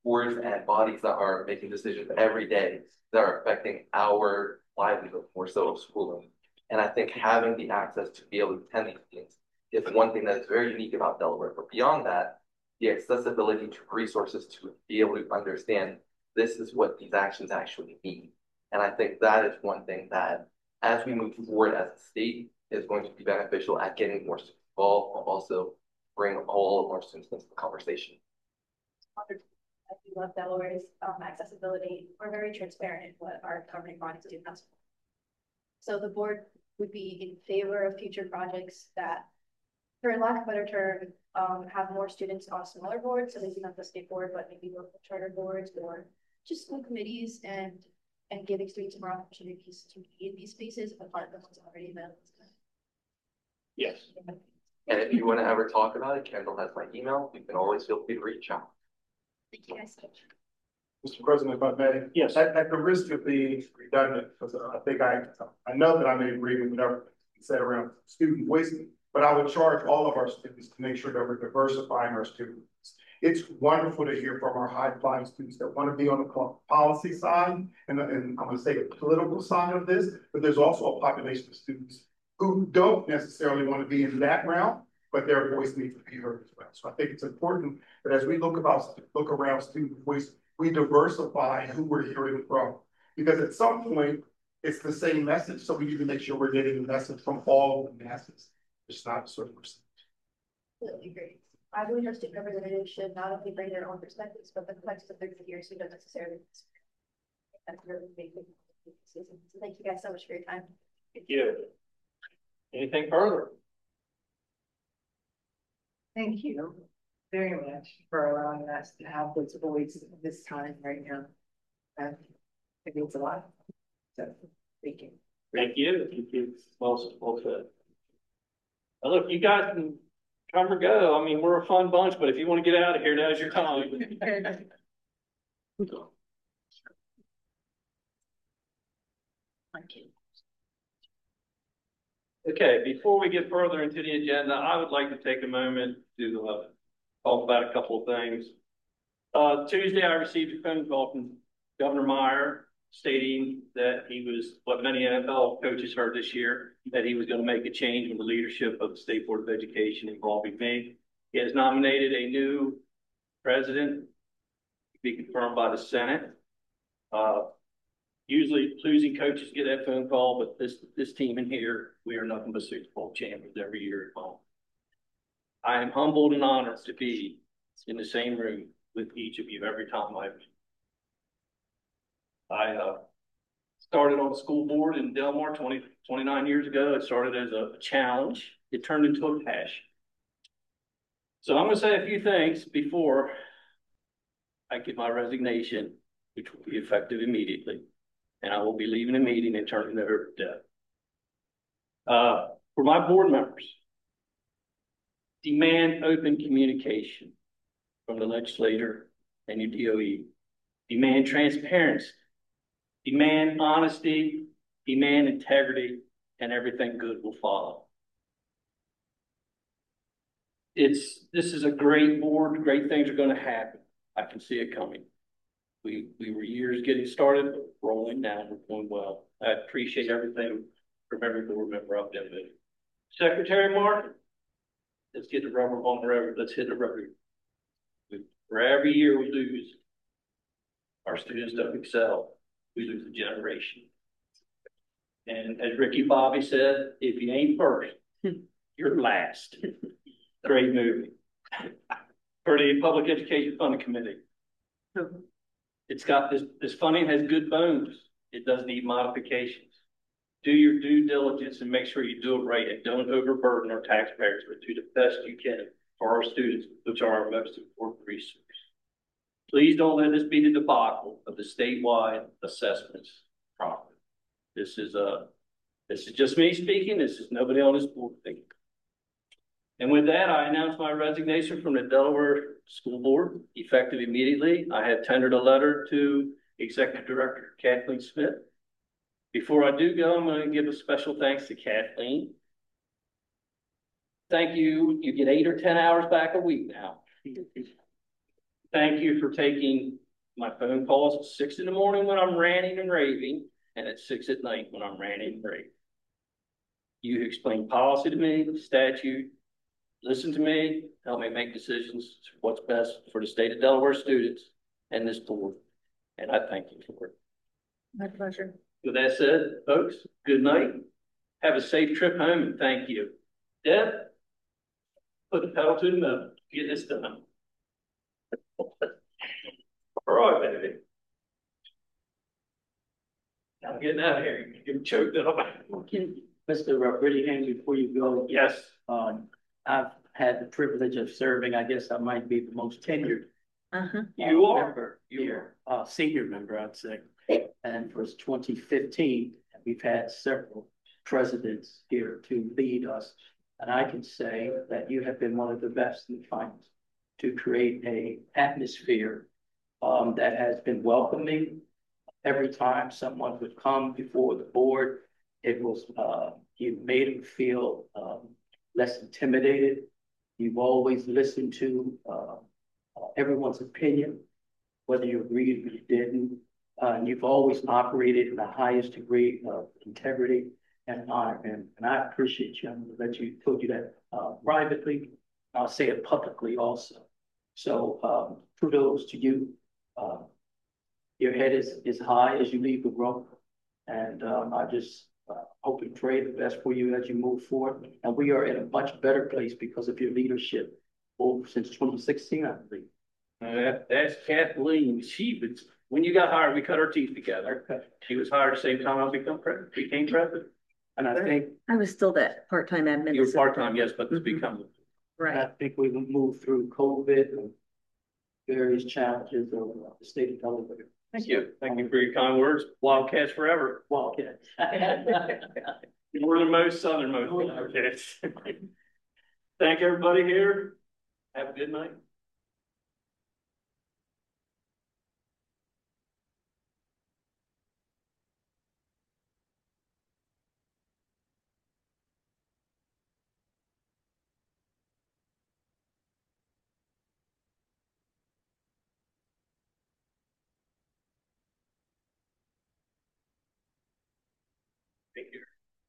boards and bodies that are making decisions every day that are affecting our livelihood more so of schooling. And I think having the access to be able to attend these meetings is one thing that is very unique about Delaware. But beyond that, the accessibility to resources to be able to understand this is what these actions actually mean. And I think that is one thing that, as we move forward as a state, is going to be beneficial at getting more students involved, while also bring all of our students into the conversation. I do love Delaware's um, accessibility. We're very transparent in what our governing bodies do. So the board would be in favor of future projects that, for lack of a better term, um, have more students on smaller boards. So maybe not the state board, but maybe local charter boards or just school committees, and and giving students more opportunities to be in these spaces apart from what's already available. Yes. And if you want to ever talk about it, Kendall has my email. You can always feel free to reach out. Thank you guys so much. Mister President, if I may. Yes. At, at the risk of being redundant, because I think I, I know that I may agree with whatever you said around student voice, but I would charge all of our students to make sure that we're diversifying our students. It's wonderful to hear from our high-flying students that want to be on the policy side, and, and I'm going to say the political side of this, but there's also a population of students who don't necessarily want to be in that realm, but their voice needs to be heard as well. So I think it's important that as we look about, look around student voice, we diversify who we're hearing from. Because at some point, it's the same message, so we need to make sure we're getting the message from all of the masses. It's not a certain percentage. Absolutely great. I believe our student representatives should not only bring their own perspectives, but the perspectives of their peers who don't necessarily. That's really big. So thank you guys so much for your time. Thank you. Anything further? Thank you very much for allowing us to have this voice at this time right now. And it means a lot. So thank you. Thank you. Thank you. Well, well said. Now, look, you guys can come or go. I mean, we're a fun bunch, but if you want to get out of here, now's your time. Thank you. Okay, before we get further into the agenda, I would like to take a moment to uh, talk about a couple of things. Uh, Tuesday, I received a phone call from Governor Meyer stating that he was, what many N F L coaches heard this year, that he was going to make a change in the leadership of the State Board of Education involving me. He has nominated a new president to be confirmed by the Senate. Uh, usually losing coaches get that phone call, but this, this team in here, we are nothing but Super Bowl champions every year at home. I am humbled and honored to be in the same room with each of you every time I I uh, started on the school board in Delmar twenty, twenty-nine years ago. It started as a challenge. It turned into a passion. So I'm going to say a few things before I give my resignation, which will be effective immediately. And I will be leaving the meeting and turning it over to Deb. Uh, for my board members, demand open communication from the legislator and your D O E. Demand transparency. Demand honesty, demand integrity, and everything good will follow. It's, this is a great board. Great things are going to happen. I can see it coming. We, we were years getting started, but rolling now, we're going well. I appreciate everything from every board member I've been with. Secretary Martin, let's get the rubber on the road. Let's hit the road. For every year we lose, our students don't excel. We lose a generation. And as Ricky Bobby said, if you ain't first, you're last. Great movie. For the Public Education Funding Committee. It's got this, this funding has good bones. It does need modifications. Do your due diligence and make sure you do it right, and don't overburden our taxpayers, but do the best you can for our students, which are our most important resource. Please don't let this be the debacle of the statewide assessments problem. This is a, this is just me speaking. This is nobody on this board thinking. And with that, I announce my resignation from the Delaware School Board, effective immediately. I have tendered a letter to Executive Director Kathleen Smith. Before I do go, I'm going to give a special thanks to Kathleen. Thank you. You get eight or ten hours back a week now. Thank you for taking my phone calls at six in the morning when I'm ranting and raving, and at six at night when I'm ranting and raving. You explain policy to me, statute, listen to me, help me make decisions what's best for the state of Delaware students and this board. And I thank you for it. My pleasure. With that said, folks, good night. Have a safe trip home and thank you. Deb, put the pedal to the metal. Get this done. All right, baby. I'm getting out of here. You're getting choked up. Mister Brittingham, before you go. Yes. Um, I've had the privilege of serving, I guess I might be the most tenured. Uh-huh. You are. Member here, uh, senior member, I'd say. And for twenty fifteen, we've had several presidents here to lead us. And I can say that you have been one of the best in the finals to create a atmosphere um, that has been welcoming. Every time someone would come before the board, it was, uh, you made them feel um, less intimidated. You've always listened to uh, uh, everyone's opinion, whether you agreed or you didn't. Uh, and you've always operated in the highest degree of integrity and honor. And, and I appreciate you. I'm going to let you told you that uh, privately. I'll say it publicly also. So um, kudos to you. Uh, your head is, is high as you leave the room. And um, I just uh, hope and pray the best for you as you move forward. And we are in a much better place because of your leadership over since twenty sixteen, I believe. Uh, that, that's Kathleen. She was, when you got hired, we cut our teeth together. She was hired at the same time I become president, became president. And I think I was still that part-time admin. you were part-time, yes, but to become. Right. I think we will move through COVID and various challenges of the state of Delaware. Thank you. Thank you for your kind words. Wildcats forever. Wildcats. We're the most southernmost Wildcats. Thank everybody here. Have a good night. Thank you.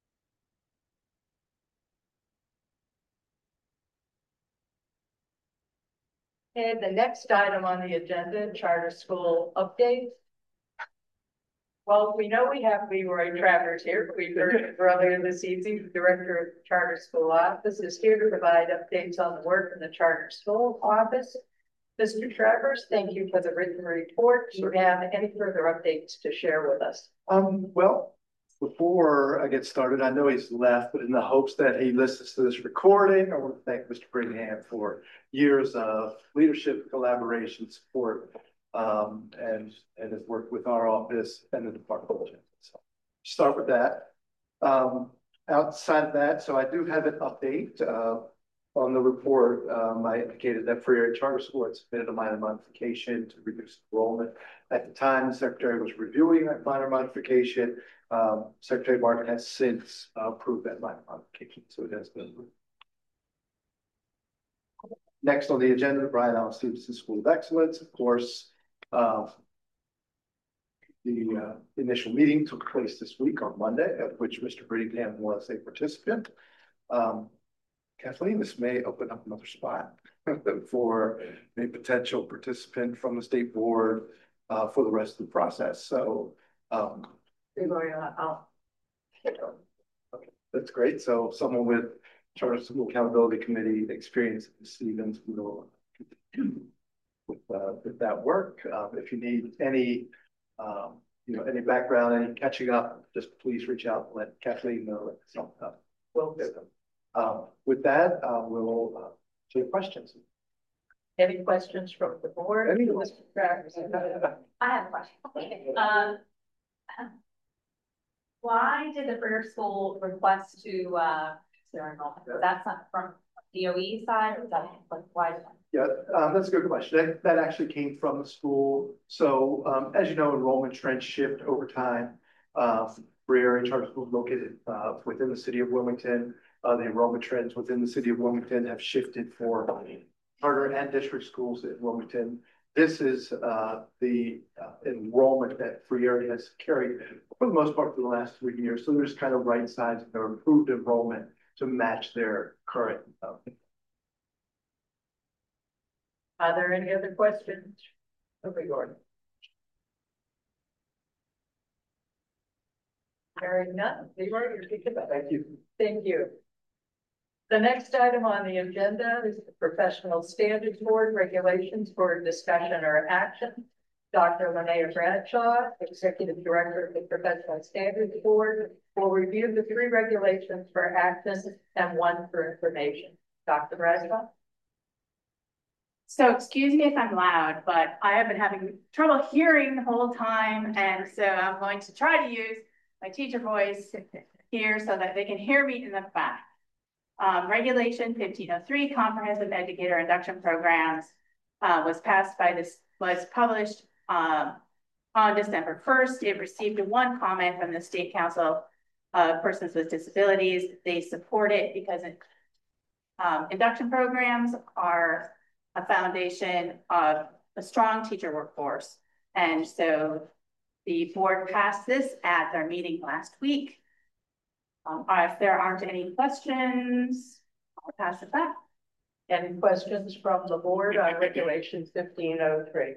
And the next item on the agenda, charter school update. Well, we know we have Leroy Travers here. We heard earlier this evening, the director of the charter school office is here to provide updates on the work in the charter school office. Mister Travers, thank you for the written report. Do you have any further updates to share with us? Um, well, before I get started, I know he's left, but in the hopes that he listens to this recording, I want to thank Mister Brittingham for years of leadership, collaboration, support, um, and, and his work with our office and the department. So start with that. Um, outside of that, so I do have an update uh, on the report. Um, I indicated that Freer Charter School had submitted a minor modification to reduce enrollment. At the time, the secretary was reviewing that minor modification. Um, Secretary Martin has since uh, approved that minor modification, so it has been approved. Next on the agenda, Brian Allen Stevenson School of Excellence. Of course, uh, the uh, initial meeting took place this week on Monday, at which Mister Brittingham was a participant. Um, Kathleen, this may open up another spot for a potential participant from the state board uh, for the rest of the process. So, um, I'll... okay, that's great. So someone with Charter School Accountability Committee experience in Stevens will continue with, uh, with that work. Um, if you need any, um, you know, any background, any catching up, just please reach out and let Kathleen know. Uh, Well, um, with that, uh, we'll uh, take questions. any questions from the board? Any- Mister Travers? I have a question. Um, why did the Freer School request to, uh, their enrollment? That's not from D O E side, or is that like, why? is that? Yeah, um, that's a good question. That, that actually came from the school. So, um, as you know, enrollment trends shift over time. Uh, Freer Charter School is located, uh, within the city of Wilmington. Uh, the enrollment trends within the city of Wilmington have shifted for charter and district schools in Wilmington. This is uh, the uh, enrollment that Free Area has carried for the most part for the last three years. So there's kind of right sizing their improved enrollment to match their current. Uh, Are there any other questions? Over Gordon. Hearing none. Leroy, you're kicking back. Thank you. Thank you. The next item on the agenda is the Professional Standards Board regulations for discussion or action. Doctor Linnea Bradshaw, Executive Director of the Professional Standards Board, will review the three regulations for action and one for information. Doctor Bradshaw? So excuse me if I'm loud, but I have been having trouble hearing the whole time. And so I'm going to try to use my teacher voice here so that they can hear me in the back. Um, Regulation fifteen oh three, Comprehensive Educator Induction Programs, uh, was passed by this, was published um, on December first. It received one comment from the State Council of Persons with Disabilities. They support it because it, um, induction programs are a foundation of a strong teacher workforce. And so the board passed this at their meeting last week. Um, if there aren't any questions, I'll pass it back. Any questions from the board on Regulation fifteen oh three?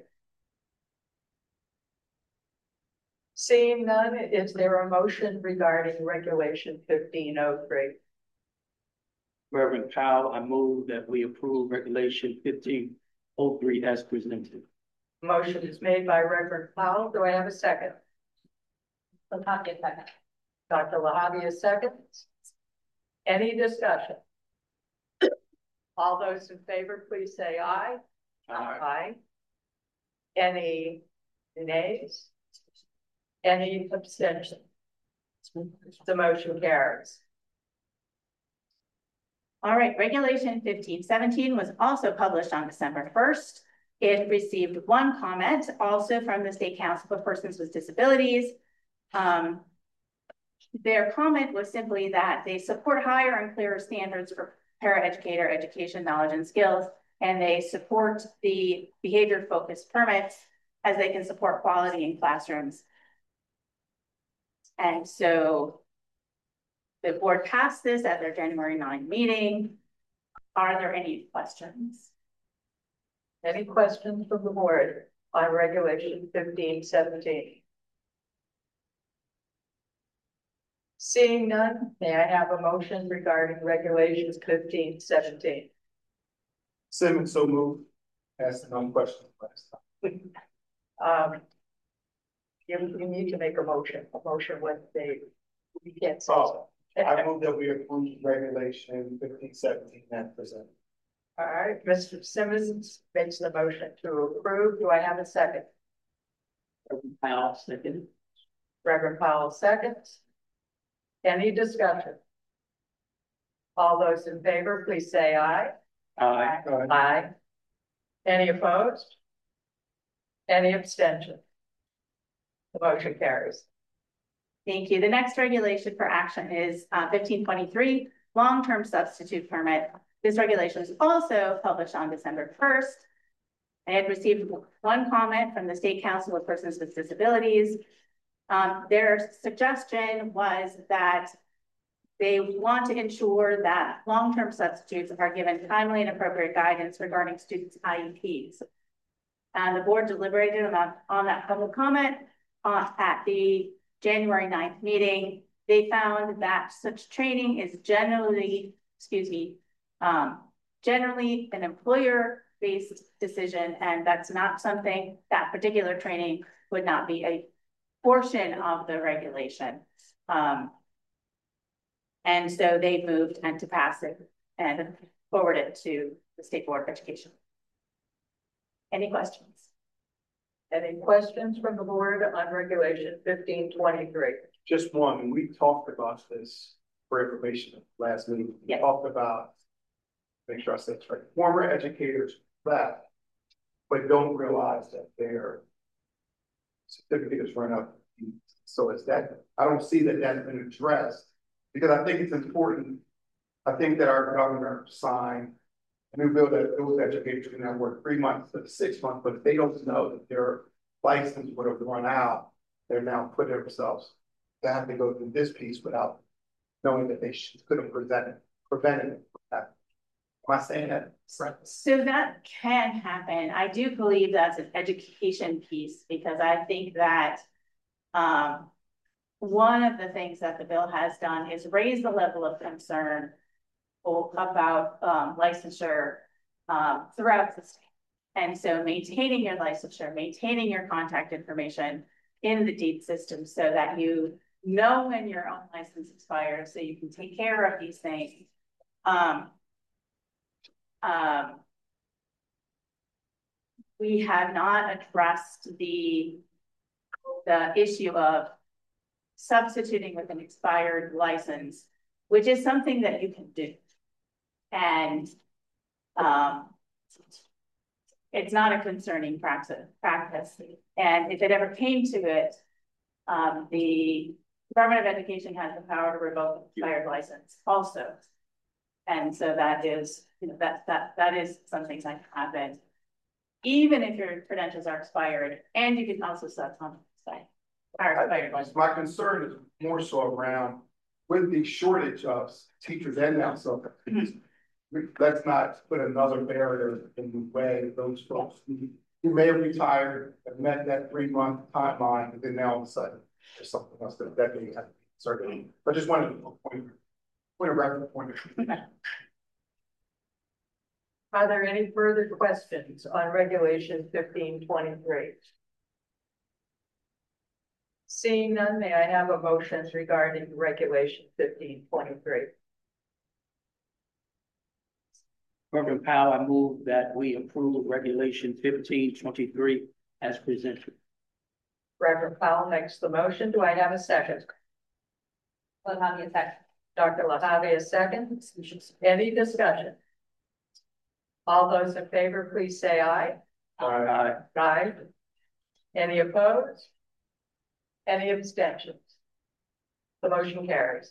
Seeing none, is there a motion regarding Regulation fifteen oh three? Reverend Powell, I move that we approve Regulation fifteen oh three as presented. Motion is made by Reverend Powell. Do I have a second? LaTavia, second. Doctor LaHavia, second. Any discussion? All those in favor, please say aye. Aye. Aye. Any nays? Any abstentions? The motion carries. All right, Regulation fifteen seventeen was also published on December first. It received one comment also from the State Council of Persons with Disabilities. Um, their comment was simply that they support higher and clearer standards for paraeducator education, knowledge, and skills, and they support the behavior-focused permits as they can support quality in classrooms. And so the board passed this at their January ninth meeting. Are there any questions? Any questions from the board on Regulation fifteen seventeen? Seeing none, may I have a motion regarding Regulations fifteen seventeen? Simmons, so moved. Asked no questions last time. Um, you, you need to make a motion, a motion when they, you can't say Oh, so. I move that we approve Regulation fifteen seventeen as presented. All right, Mister Simmons makes the motion to approve. Do I have a second? Reverend Powell, second. Reverend Powell, seconds. Any discussion? All those in favor, please say aye. Aye. Aye. Aye. Any opposed? Any abstention? The motion carries. Thank you. The next regulation for action is uh, fifteen twenty-three, long-term substitute permit. This regulation was also published on December first. I had received one comment from the State Council of Persons with Disabilities. Um, their suggestion was that they want to ensure that long-term substitutes are given timely and appropriate guidance regarding students' I E Ps. And the board deliberated on, on that public comment uh, at the January ninth meeting. They found that such training is generally, excuse me, um, generally an employer-based decision, and that's not something, that particular training would not be a portion of the regulation. Um, and so they moved and to pass it and forward it to the State Board of Education. Any questions? Any questions from the board on Regulation fifteen twenty-three? Just one, and we talked about this for information last meeting. We Yeah. talked about, make sure I said this right, former educators left, but don't realize that their certificate is run up. So it's that, I don't see that that's been addressed, because I think it's important. I think that our governor signed new bill that those educators can now work three months to six months, but if they don't know that their license would have run out, they're now putting themselves to have to go through this piece without knowing that they should, could have prevented, prevented it from happening. Am I saying that? Right. So that can happen. I do believe that's an education piece because I think that um, one of the things that the bill has done is raise the level of concern about um, licensure um, throughout the state. And so maintaining your licensure, maintaining your contact information in the deed system so that you know when your own license expires so you can take care of these things. Um, um, we have not addressed the, the issue of substituting with an expired license, which is something that you can do. And um, it's not a concerning practice, practice. And if it ever came to it, um, the Department of Education has the power to revoke an expired license also. And so that is, you know, that, that, that is something that can happen, even if your credentials are expired, and you can also sub on the site. My concern is more so around with the shortage of teachers and now so let's not put another barrier in the way of those folks who, who may have retired and met that three month timeline, and then now all of a sudden there's something else that that may have started. But I just wanted to point, point of reference point. Are there any further questions on regulation fifteen twenty-three? Seeing none, may I have a motion regarding regulation fifteen twenty-three? Reverend Powell, I move that we approve regulation fifteen twenty-three as presented. Reverend Powell makes the motion. Do I have a second? LaHavia second. Doctor LaHavia second. Any discussion? All those in favor, please say aye. Aye. Aye. Any opposed? Any abstentions? The motion carries.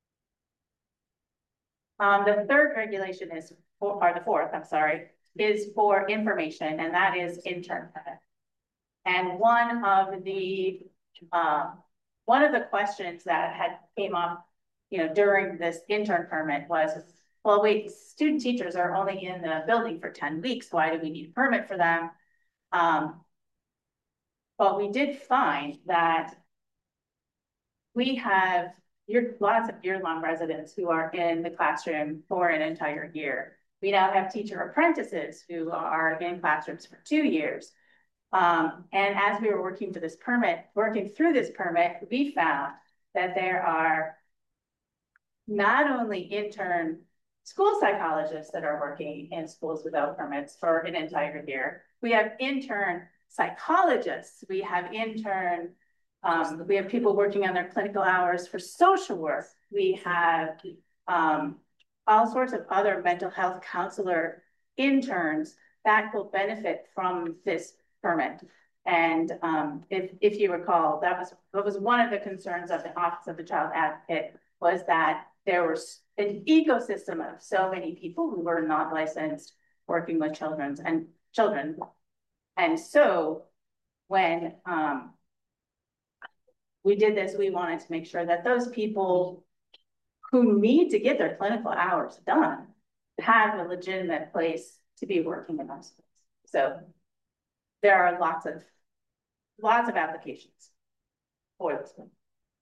Um, the third regulation is for, or the fourth, I'm sorry, is for information, and that is intern credit. And one of the um, one of the questions that had came up, you know, during this intern permit was, well, wait, student teachers are only in the building for ten weeks. Why do we need a permit for them? Um, but we did find that we have year, lots of year-long residents who are in the classroom for an entire year. We now have teacher apprentices who are in classrooms for two years. Um, and as we were working for this permit, working through this permit, we found that there are not only intern school psychologists that are working in schools without permits for an entire year. We have intern psychologists. We have intern Um, we have people working on their clinical hours for social work. We have um, all sorts of other mental health counselor interns that will benefit from this permit. And um, if, if you recall, that was, that was one of the concerns of the Office of the Child Advocate, was that there was an ecosystem of so many people who were not licensed working with children and children. And so when um, we did this, we wanted to make sure that those people who need to get their clinical hours done have a legitimate place to be working in those schools. So there are lots of, lots of applications for this one.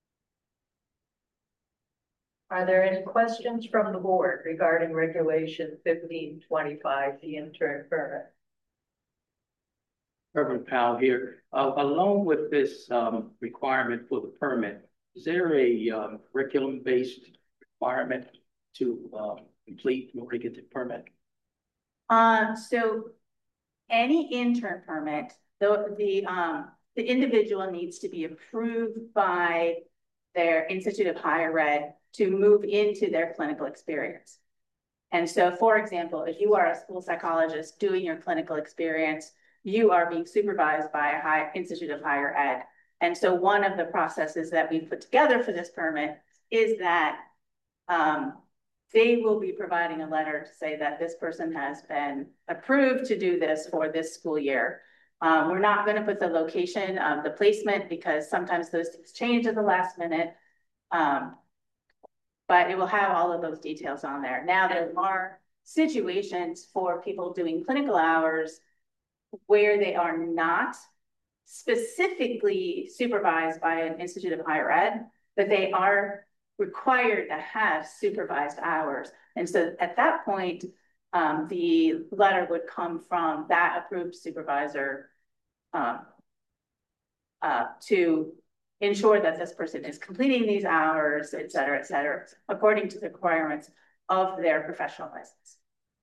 Are there any questions from the board regarding regulation fifteen twenty-five, the intern permit? Reverend Powell here. Uh, along with this um, requirement for the permit, is there a um, curriculum-based requirement to um, complete in order to get the permit? Uh, so any intern permit, the the um, the individual needs to be approved by their Institute of Higher Ed to move into their clinical experience. And so, for example, if you are a school psychologist doing your clinical experience, you are being supervised by a high Institute of Higher Ed. And so one of the processes that we put together for this permit is that um, they will be providing a letter to say that this person has been approved to do this for this school year. Um, we're not going to put the location of the placement because sometimes those things change at the last minute. Um, but it will have all of those details on there. Now, there are situations for people doing clinical hours where they are not specifically supervised by an institute of higher ed, but they are required to have supervised hours. And so at that point, um, the letter would come from that approved supervisor um, uh, to ensure that this person is completing these hours, et cetera, et cetera, according to the requirements of their professional license.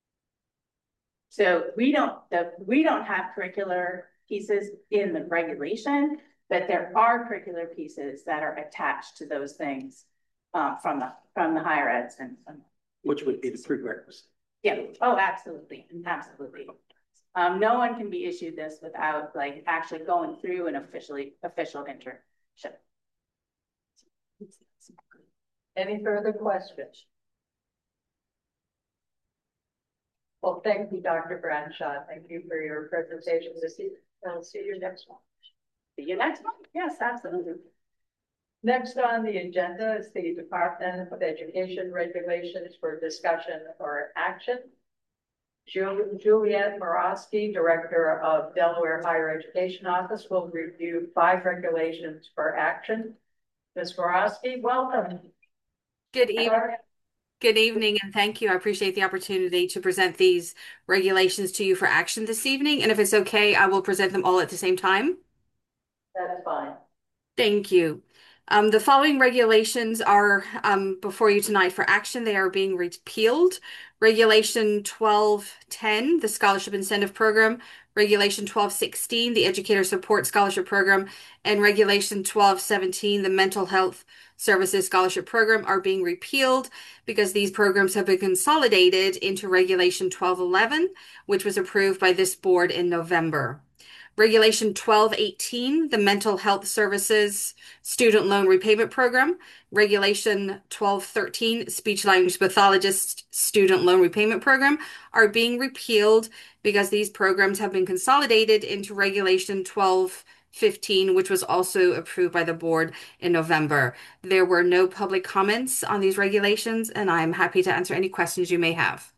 So we don't, the, we don't have curricular pieces in the regulation, but there are curricular pieces that are attached to those things um, from the from the higher eds and, and which would be the prerequisite. Yeah. Oh, absolutely, absolutely. Um, no one can be issued this without like actually going through an officially official internship. Any further questions? Well, thank you, Doctor Bradshaw. Thank you for your presentation this evening. I'll see you next one. See you next one. Yes, absolutely. Next on the agenda is the Department of Education regulations for discussion or action. Ju- Juliette Morosky, Director of Delaware Higher Education Office, will review five regulations for action. Miz Morosky, welcome. Good evening. Good evening, and thank you. I appreciate the opportunity to present these regulations to you for action this evening. And if it's okay, I will present them all at the same time. That's fine. Thank you. Um, the following regulations are um, before you tonight for action. They are being repealed. Regulation twelve ten, the Scholarship Incentive Program, Regulation twelve sixteen, the Educator Support Scholarship Program, and Regulation twelve seventeen, the Mental Health Services Scholarship Program are being repealed because these programs have been consolidated into Regulation twelve eleven, which was approved by this board in November. Regulation twelve eighteen, the Mental Health Services Student Loan Repayment Program, Regulation twelve thirteen, Speech Language Pathologist Student Loan Repayment Program are being repealed because these programs have been consolidated into Regulation twelve fifteen, which was also approved by the board in November. There were no public comments on these regulations, and I'm happy to answer any questions you may have.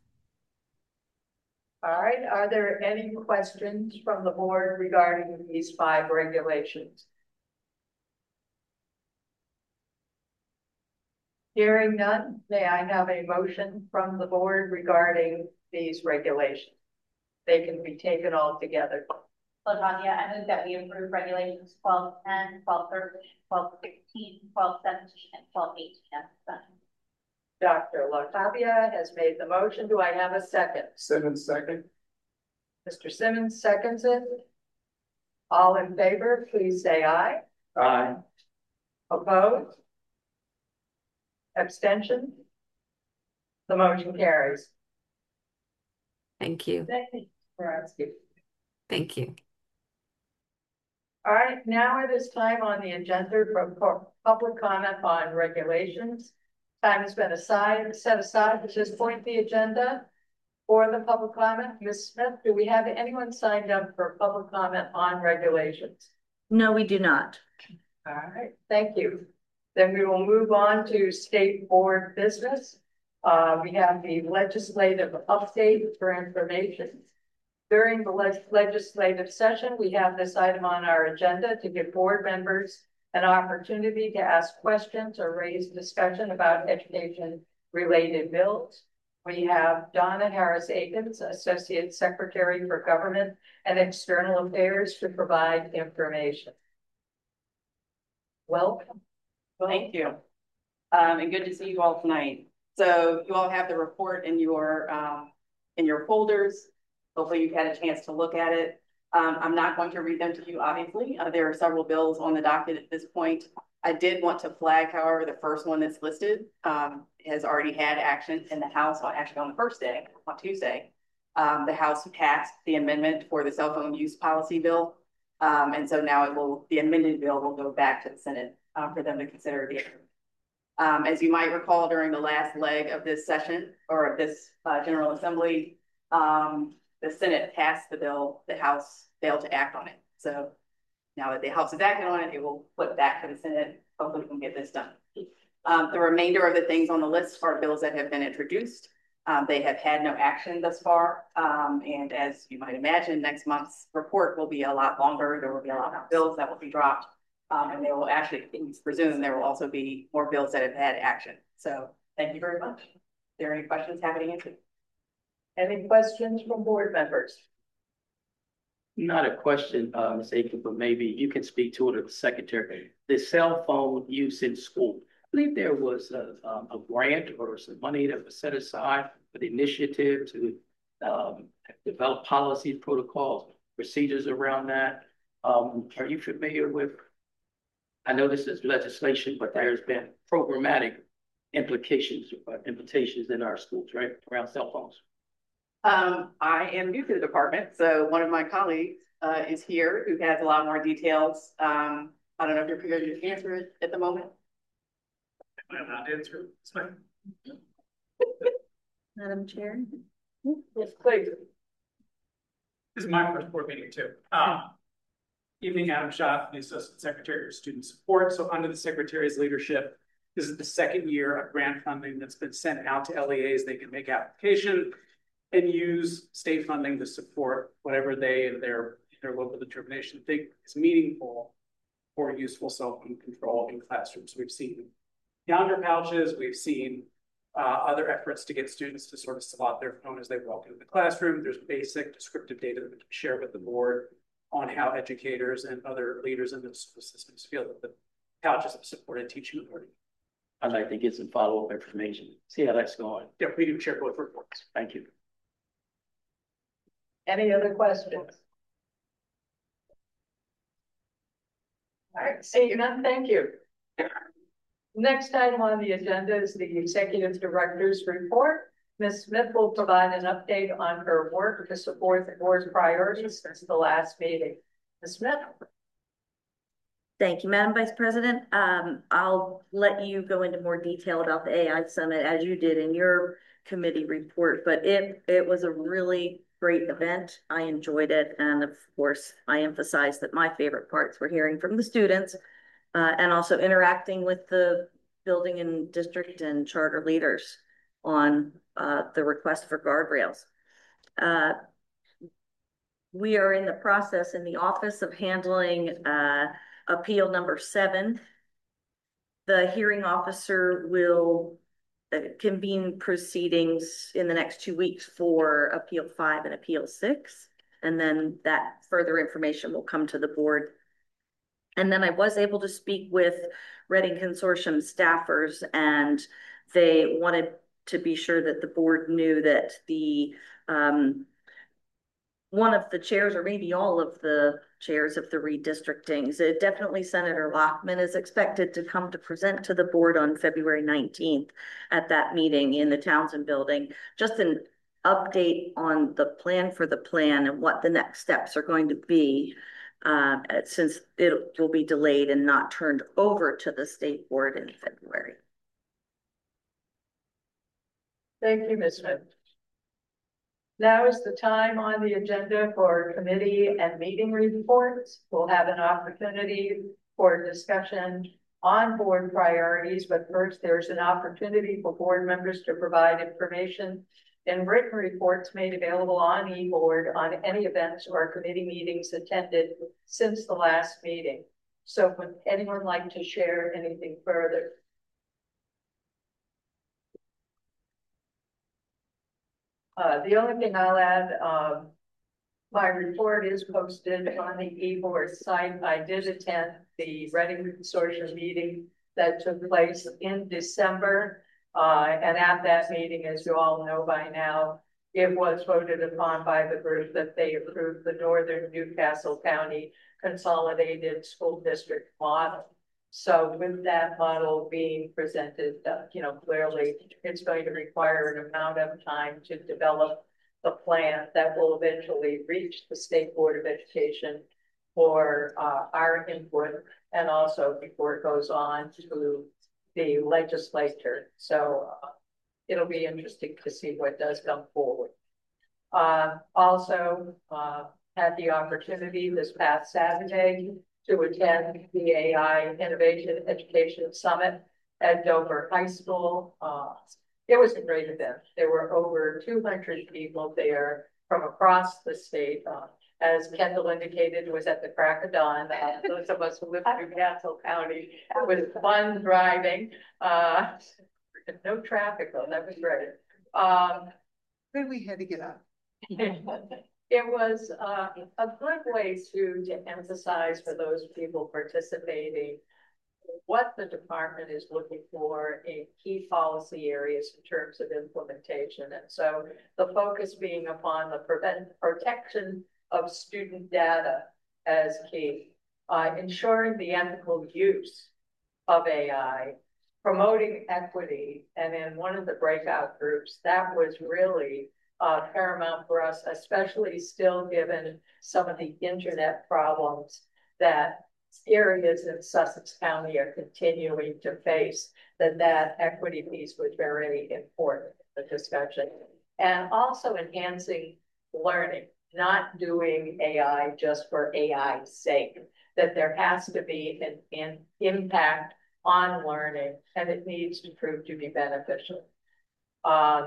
All right, are there any questions from the board regarding these five regulations? Hearing none, may I have a motion from the board regarding these regulations? They can be taken all together. LaTanya, I move that we approve regulations twelve ten, twelve thirteen, twelve sixteen, twelve seventeen, and twelve eighteen. Doctor LaTavia has made the motion. Do I have a second? Simmons, second. Mister Simmons seconds it. All in favor, please say aye. Aye. Opposed? Abstention? The motion carries. Thank you. Thank you for asking. Thank you. All right, now it is time on the agenda for public comment on regulations. Time has been aside, set aside at this point the agenda for the public comment. Miz Smith, do we have anyone signed up for public comment on regulations? No, we do not. All right, thank you. Then we will move on to state board business. Uh, we have the legislative update for information. During the leg legislative session, we have this item on our agenda to give board members an opportunity to ask questions or raise discussion about education related bills. We have Donna Harris Akins, Associate Secretary for Government and External Affairs, to provide information. Welcome. Thank you. Um, and good to see you all tonight. So you all have the report in your um, in your folders. Hopefully you've had a chance to look at it. Um, I'm not going to read them to you, obviously. Uh, there are several bills on the docket at this point. I did want to flag, however, the first one that's listed um, has already had action in the House, well, actually on the first day, on Tuesday. Um, the House passed the amendment for the cell phone use policy bill. Um, and so now it will, the amended bill will go back to the Senate uh, for them to consider the Um, as you might recall, during the last leg of this session or of this uh, General Assembly, um, the Senate passed the bill, the House failed to act on it. So now that the House has acted on it, it will flip back to the Senate. Hopefully we can get this done. Um, the remainder of the things on the list are bills that have been introduced. Um, they have had no action thus far. Um, and as you might imagine, next month's report will be a lot longer. There will be a lot more bills that will be dropped. Um, and they will actually, presume there will also be more bills that have had action. So thank you very much. If there are any questions, happy to answer. Any questions from board members? Not a question, uh, Miz Aiken, but maybe you can speak to it or the secretary. The cell phone use in school. I believe there was a, um, a grant or some money that was set aside for the initiative to um, develop policies, protocols, procedures around that. Um, are you familiar with? I know this is legislation, but there's been programmatic implications, uh, implications in our schools, right, around cell phones. Um, I am new to the department, so one of my colleagues uh, is here who has a lot more details. Um, I don't know if you're prepared to answer it at the moment. I'm not answering. It's fine. Madam Chair. Yes, please. This is my first board meeting too. Um, evening, Adam Schaff, the Assistant Secretary of Student Support. So under the Secretary's leadership, this is the second year of grant funding that's been sent out to L E As. They can make application and use state funding to support whatever they and their, their local determination think is meaningful for useful cell phone control in classrooms. We've seen calendar pouches, we've seen uh, other efforts to get students to sort of slot their phone as they walk into the classroom. There's basic descriptive data that we can share with the board on how educators and other leaders in the school systems feel that the pouches have supported teaching and learning. I'd like to get some follow-up information, see how that's going. Yeah, we do share both reports. Thank you. Any other questions? All right, seeing none, thank you. Next item on the agenda is the Executive Director's Report. Miz Smith will provide an update on her work to support the board's priorities since the last meeting. Miz Smith. Thank you, Madam Vice President. Um, I'll let you go into more detail about the A I Summit as you did in your committee report, but it, it was a really great event. I enjoyed it. And of course, I emphasize that my favorite parts were hearing from the students uh, and also interacting with the building and district and charter leaders on uh, the request for guardrails. Uh, we are in the process in the office of handling uh, appeal number seven. The hearing officer will convene proceedings in the next two weeks for appeal five and appeal six. And then that further information will come to the board. And then I was able to speak with Reading Consortium staffers, and they wanted to be sure that the board knew that the um, one of the chairs, or maybe all of the chairs of the redistrictings, it definitely Senator Lockman is expected to come to present to the board on February nineteenth at that meeting in the Townsend building. Just an update on the plan for the plan and what the next steps are going to be, uh, since it will be delayed and not turned over to the state board in February. Thank you, Miz Smith. Now is the time on the agenda for committee and meeting reports. We'll have an opportunity for discussion on board priorities, but first there's an opportunity for board members to provide information and written reports made available on eBoard on any events or committee meetings attended since the last meeting. So would anyone like to share anything further? Uh, the only thing I'll add, um, my report is posted on the eBoard site. I did attend the Reading Consortium meeting that took place in December. Uh, and at that meeting, as you all know by now, it was voted upon by the group that they approved the Northern Newcastle County Consolidated School District model. So with that model being presented, uh, you know, clearly it's going to require an amount of time to develop the plan that will eventually reach the State Board of Education for uh, our input, and also before it goes on to the legislature. So uh, it'll be interesting to see what does come forward. Uh, also, uh, had the opportunity this past Saturday to attend the A I Innovation Education Summit at Dover High School. Uh, it was a great event. There were over two hundred people there from across the state. Uh, as Kendall indicated, it was at the crack of dawn. Uh, those of us who live in Newcastle County, it was fun driving. Uh, no traffic though, that was great. Um, then we had to get up. It was uh, a good way to, to emphasize for those people participating what the department is looking for in key policy areas in terms of implementation. And so the focus being upon the prevent protection of student data as key, uh, ensuring the ethical use of A I, promoting equity, and in one of the breakout groups, that was really uh, paramount for us, especially still given some of the internet problems that areas in Sussex County are continuing to face, that that equity piece was very important in the discussion. And also enhancing learning, not doing A I just for A I's sake, that there has to be an, an impact on learning and it needs to prove to be beneficial. Uh,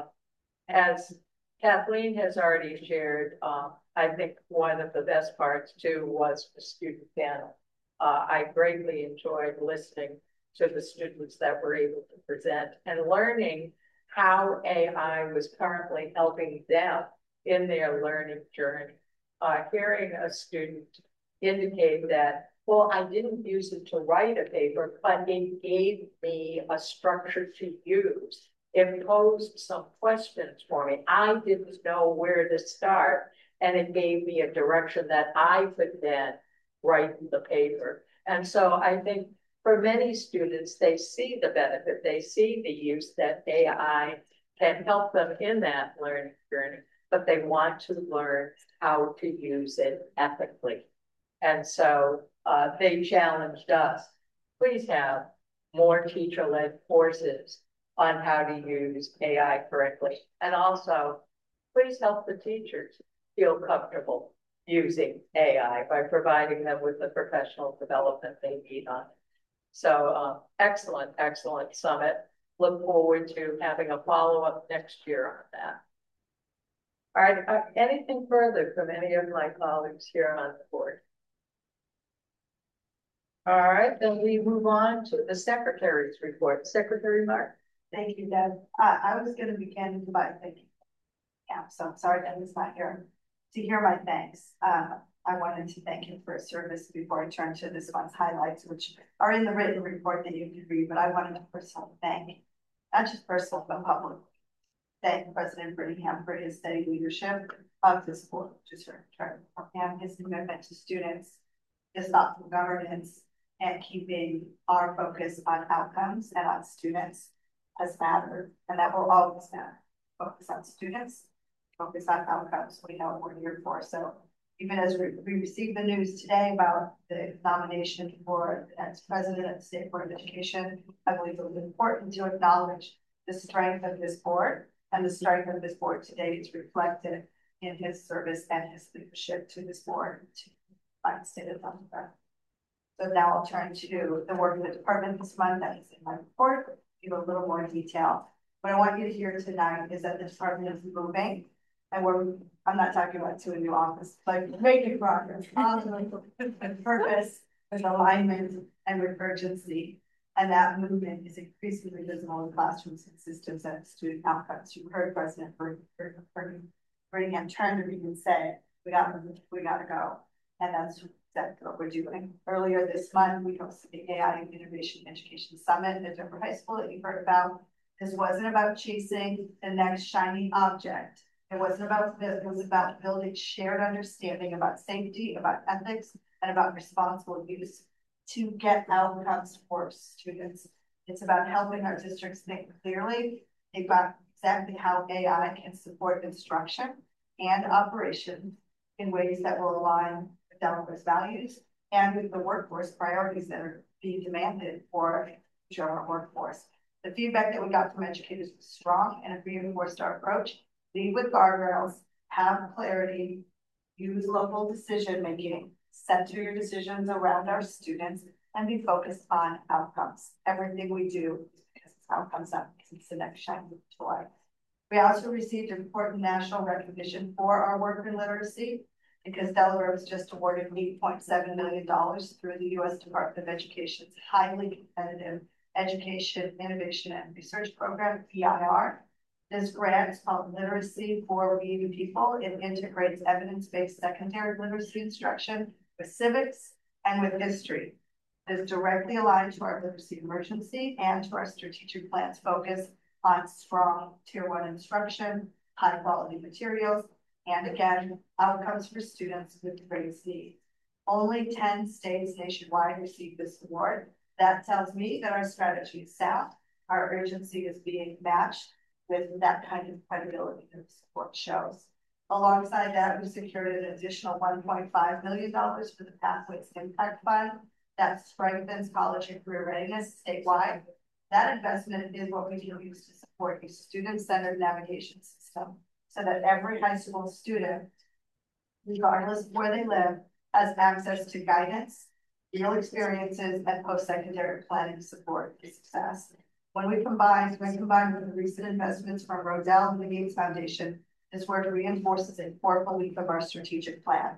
as Kathleen has already shared, uh, I think one of the best parts too was the student panel. Uh, I greatly enjoyed listening to the students that were able to present and learning how A I was currently helping them in their learning journey. Uh, hearing a student indicate that, well, I didn't use it to write a paper, but it gave me a structure to use. It posed some questions for me. I didn't know where to start, and it gave me a direction that I could then write the paper. And so I think for many students, they see the benefit, they see the use that A I can help them in that learning journey, but they want to learn how to use it ethically. And so uh, they challenged us, please have more teacher-led courses on how to use A I correctly. And also, please help the teachers feel comfortable using A I by providing them with the professional development they need on it. So uh, excellent, excellent summit. Look forward to having a follow-up next year on that. All right, uh, anything further from any of my colleagues here on the board? All right, then we move on to the Secretary's report. Secretary Mark. Thank you, Deb. Uh, I was going to begin by thanking yeah, so I'm sorry Deb is not here to hear my thanks. Uh, I wanted to thank him for his service before I turn to this month's highlights, which are in the written report that you can read, but I wanted to personally thank, not just personally, but publicly, thank President Brittingham for his steady leadership of this board, just for and his commitment to students, his thoughtful governance, and keeping our focus on outcomes and on students has mattered, and that will always matter. Focus on students, focus on outcomes. We know what we're here for. So even as we, we received the news today about the nomination for the next president of the State Board of Education, I believe it was important to acknowledge the strength of this board, and the strength of this board today is reflected in his service and his leadership to this board to the state of Delaware. So now I'll turn to the work of the department this month that is in my report, give a little more detail. What I want you to hear tonight is that the department is moving, and we're, I'm not talking about to a new office, but making progress, with purpose, with alignment, and with urgency. And that movement is increasingly visible in classrooms and systems and student outcomes. You heard President Brittingham turn to me and say, we got we got to go. And that's exactly what we're doing. Earlier this month, we hosted the A I Innovation Education Summit at Dover High School that you heard about. This wasn't about chasing the next shiny object. It wasn't about this. It was about building shared understanding about safety, about ethics, and about responsible use to get outcomes for students. It's about helping our districts think clearly about exactly how A I can support instruction and operation in ways that will align with Delaware's values and with the workforce priorities that are being demanded for future of our workforce. The feedback that we got from educators was strong and it reinforced our approach. Lead with guardrails, have clarity, use local decision-making, center your decisions around our students, and be focused on outcomes. Everything we do is because it's outcomes, not because it's the next shiny toy. We also received important national recognition for our work in literacy because Delaware was just awarded eight point seven million dollars through the U S Department of Education's highly competitive Education, Innovation, and Research Program, P I R. This grant is called Literacy for We the People. It integrates evidence-based secondary literacy instruction with civics and with history. It is directly aligned to our literacy emergency and to our strategic plan's focus on strong tier one instruction, high quality materials, and again, outcomes for students with the greatest needs. Only ten states nationwide received this award. That tells me that our strategy is sound. Our urgency is being matched with that kind of credibility that the support shows. Alongside that, we secured an additional one point five million dollars for the Pathways Impact Fund that strengthens college and career readiness statewide. That investment is what we can use to support a student-centered navigation system so that every high school student, regardless of where they live, has access to guidance, real experiences, and post-secondary planning support for success. When we combine, when combined with the recent investments from Rodell and the Gates Foundation, this work reinforces a core belief of our strategic plan.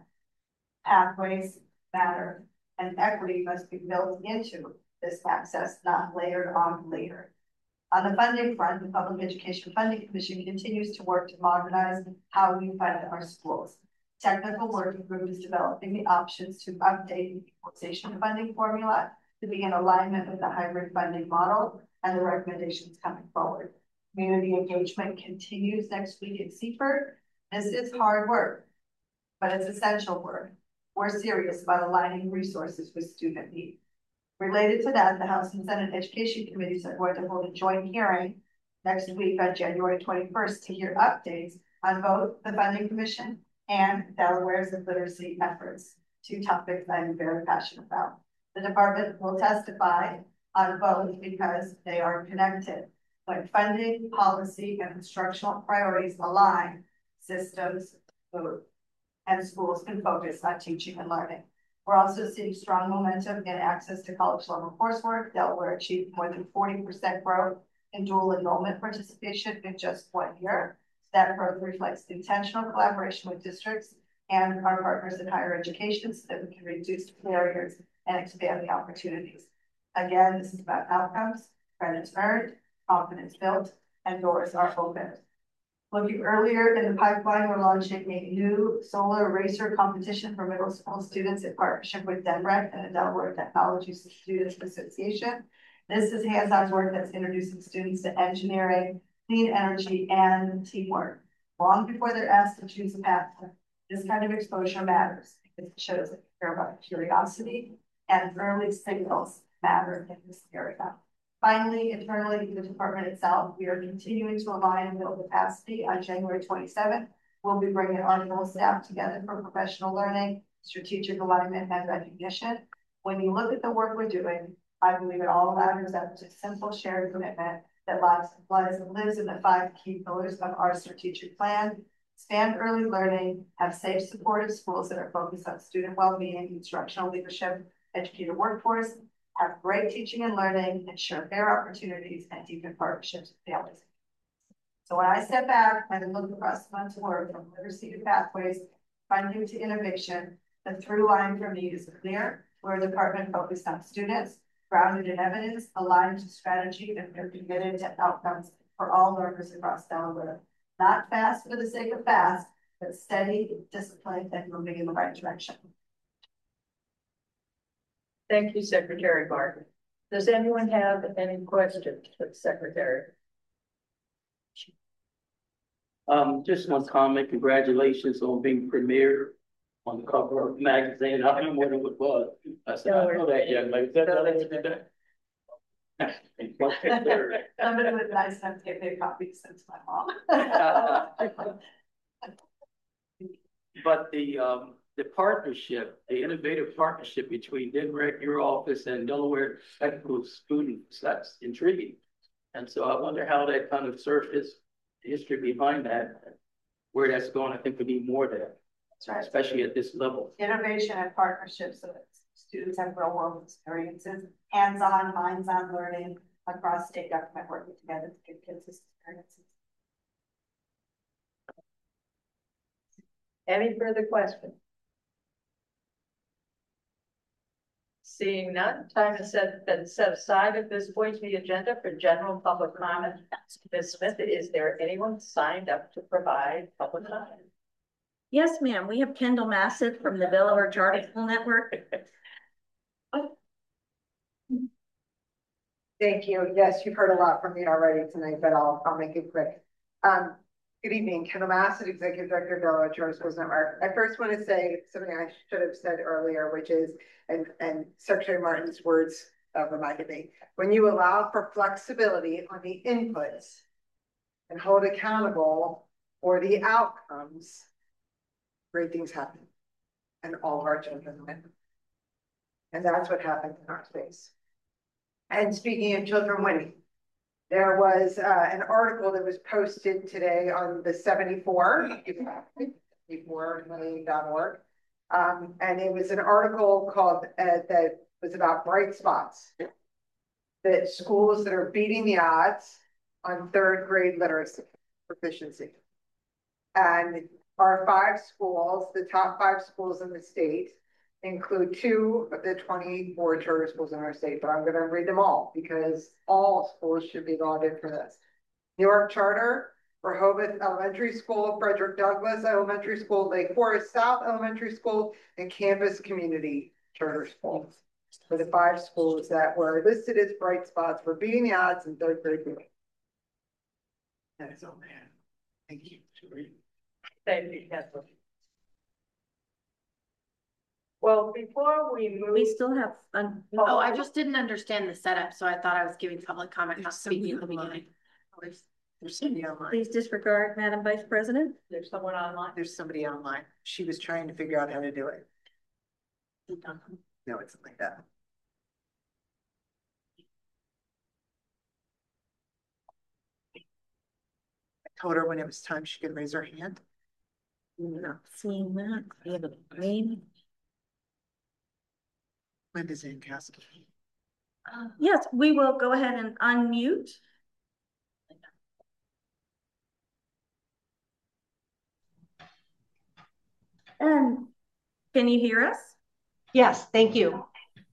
Pathways matter, and equity must be built into this access, not layered on later. On the funding front, the Public Education Funding Commission continues to work to modernize how we fund our schools. Technical working group is developing the options to update the equalization funding formula to be in alignment with the hybrid funding model and the recommendations coming forward. Community engagement continues next week at Seaford. This is hard work, but it's essential work. We're serious about aligning resources with student need. Related to that, the House and Senate Education Committees are going to hold a joint hearing next week on January twenty-first to hear updates on both the Funding Commission and Delaware's literacy efforts, two topics I'm very passionate about. The department will testify on both because they are connected. When funding, policy, and instructional priorities align, systems move, and schools can focus on teaching and learning. We're also seeing strong momentum in access to college level coursework. Delaware achieved more than forty percent growth in dual enrollment participation in just one year. That growth reflects intentional collaboration with districts and our partners in higher education so that we can reduce barriers and expand the opportunities. Again, this is about outcomes, credits earned, confidence built, and doors are opened. Looking earlier in the pipeline, we're launching a new solar racer competition for middle school students in partnership with DENREC and the Delaware Technology Students Association. This is hands-on work that's introducing students to engineering, clean energy, and teamwork. Long before they're asked to choose a path, this kind of exposure matters because it shows that you care about curiosity and early signals matter in this area. Finally, internally in the department itself, we are continuing to align and build capacity. On January twenty-seventh, we'll be bringing our full staff together for professional learning, strategic alignment, and recognition. When you look at the work we're doing, I believe it all ladders up to simple shared commitment that lies, lies, lives in the five key pillars of our strategic plan. Expand early learning, have safe, supportive schools that are focused on student well-being, instructional leadership, educator workforce, have great teaching and learning, ensure fair opportunities, and deepen partnerships with families. So when I step back and look across the month's work from literacy to pathways, funding to innovation, the through line for me is clear. We're a department focused on students, grounded in evidence, aligned to strategy, and we're committed to outcomes for all learners across Delaware. Not fast for the sake of fast, but steady, disciplined, and moving in the right direction. Thank you, Secretary Martin. Does anyone have any questions for the Secretary? Um, just one comment. Congratulations on being premiered on the cover of the magazine. I don't know what it was. I said, I know that young lady. That, that, that, that. Somebody would nice enough to get their copies sent to my mom. But the um, the partnership, the innovative partnership between D N R E C, your office, and Delaware Technical Students, that's intriguing. And so I wonder how that kind of surface history behind that, where that's going. I think we need more of that. That's right. Especially at this level. Innovation and partnerships so that students have real world experiences, hands-on, minds-on learning across state government working together to give kids this experiences. Any further questions? Seeing none, time has set, been set aside at this point in the agenda for general public comment. Miz Smith, is there anyone signed up to provide public comment? Yes, ma'am. We have Kendall Massett from the Delaware Charter School Network. Thank you. Yes, you've heard a lot from me already tonight, but I'll, I'll make it quick. Um, good evening, Kendall Massett, Executive Director of Delaware Charter Schools Network. I first want to say something I should have said earlier, which is, and, and Secretary Martin's words uh, reminded me, when you allow for flexibility on the inputs and hold accountable for the outcomes, great things happen, and all of our children win. And that's what happened in our space. And speaking of children winning, there was uh, an article that was posted today on the seventy-four, seventy-four dot org. Um, and it was an article called uh, that was about bright spots, that schools that are beating the odds on third grade literacy proficiency. And our five schools, the top five schools in the state, include two of the twenty-four charter schools in our state, but I'm going to read them all because all schools should be lauded for this. New York Charter, Rehoboth Elementary School, Frederick Douglass Elementary School, Lake Forest South Elementary School, and Campus Community Charter Schools for the five schools that were listed as bright spots for beating the odds in third grade reading. That is all, man. Thank you. Thank you, Kathleen. Well, before we move. We still have. Um, oh, I just didn't understand the setup, so I thought I was giving public comment, not speaking at the beginning. There's, there's somebody online. Please disregard, Madam Vice President. There's someone online. There's somebody online. She was trying to figure out how to do it. No, it's like that. I told her when it was time she could raise her hand. You're not seeing that. We have a name. Linda Zankowski. Uh, yes, we will go ahead and unmute. And can you hear us? Yes, thank you.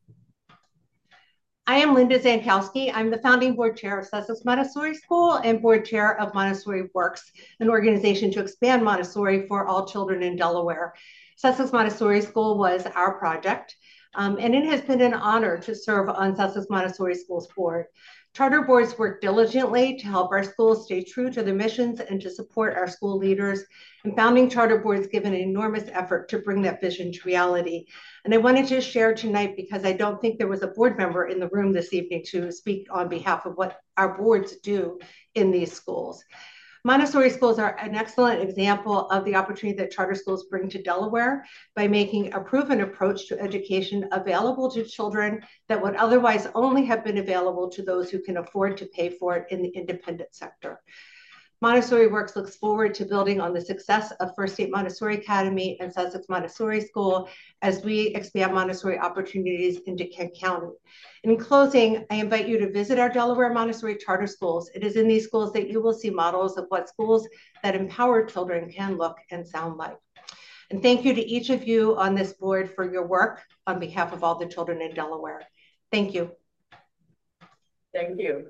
I am Linda Zankowski. I'm the founding board chair of Sussex Montessori School and board chair of Montessori Works, an organization to expand Montessori for all children in Delaware. Sussex Montessori School was our project. Um, and it has been an honor to serve on Sussex Montessori Schools board. Charter boards work diligently to help our schools stay true to their missions and to support our school leaders. And founding charter boards give an enormous effort to bring that vision to reality. And I wanted to share tonight because I don't think there was a board member in the room this evening to speak on behalf of what our boards do in these schools. Montessori schools are an excellent example of the opportunity that charter schools bring to Delaware by making a proven approach to education available to children that would otherwise only have been available to those who can afford to pay for it in the independent sector. Montessori Works looks forward to building on the success of First State Montessori Academy and Sussex Montessori School as we expand Montessori opportunities into Kent County. In closing, I invite you to visit our Delaware Montessori charter schools. It is in these schools that you will see models of what schools that empower children can look and sound like. And thank you to each of you on this board for your work on behalf of all the children in Delaware. Thank you. Thank you.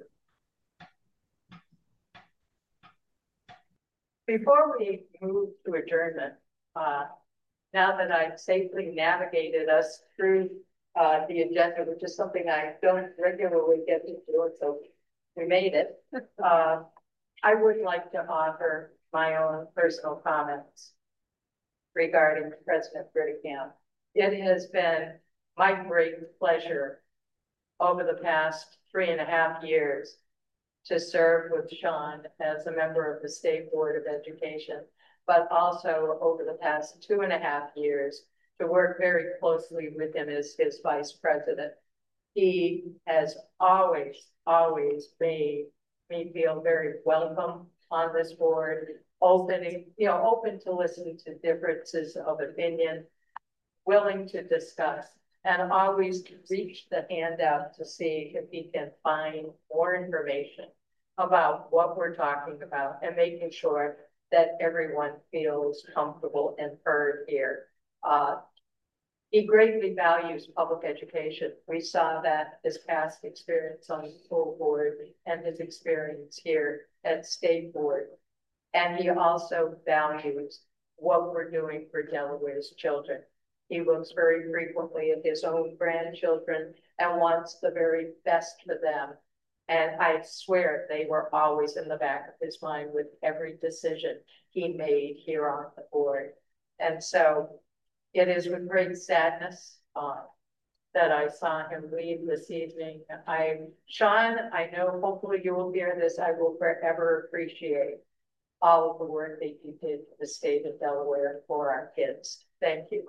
Before we move to adjournment, uh, now that I've safely navigated us through uh, the agenda, which is something I don't regularly get to do, so we made it, uh, I would like to offer my own personal comments regarding President Brittingham. It has been my great pleasure over the past three and a half years to serve with Sean as a member of the State Board of Education, but also over the past two and a half years to work very closely with him as his vice president. He has always, always made me feel very welcome on this board, opening, you know, open to listen to differences of opinion, willing to discuss, and always reach the hand out to see if he can find more information about what we're talking about and making sure that everyone feels comfortable and heard here. Uh, he greatly values public education. We saw that his past experience on the school board and his experience here at state board. And he also values what we're doing for Delaware's children. He looks very frequently at his own grandchildren and wants the very best for them. And I swear they were always in the back of his mind with every decision he made here on the board. And so it is with great sadness uh, that I saw him leave this evening. I, Sean, I know hopefully you will hear this. I will forever appreciate all of the work that you did for the state of Delaware for our kids. Thank you.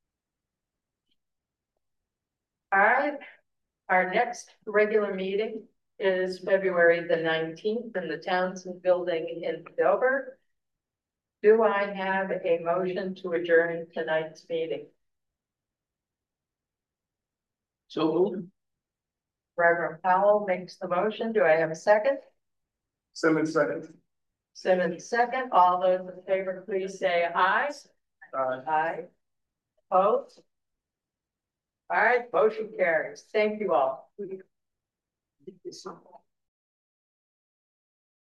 All right, our next regular meeting is February the nineteenth in the Townsend Building in Dover. Do I have a motion to adjourn tonight's meeting? So moved. Reverend Powell makes the motion. Do I have a second? Simmons second. Simmons second. All those in favor, please say aye. Aye. Aye. Opposed? All right, motion carries. Thank you all.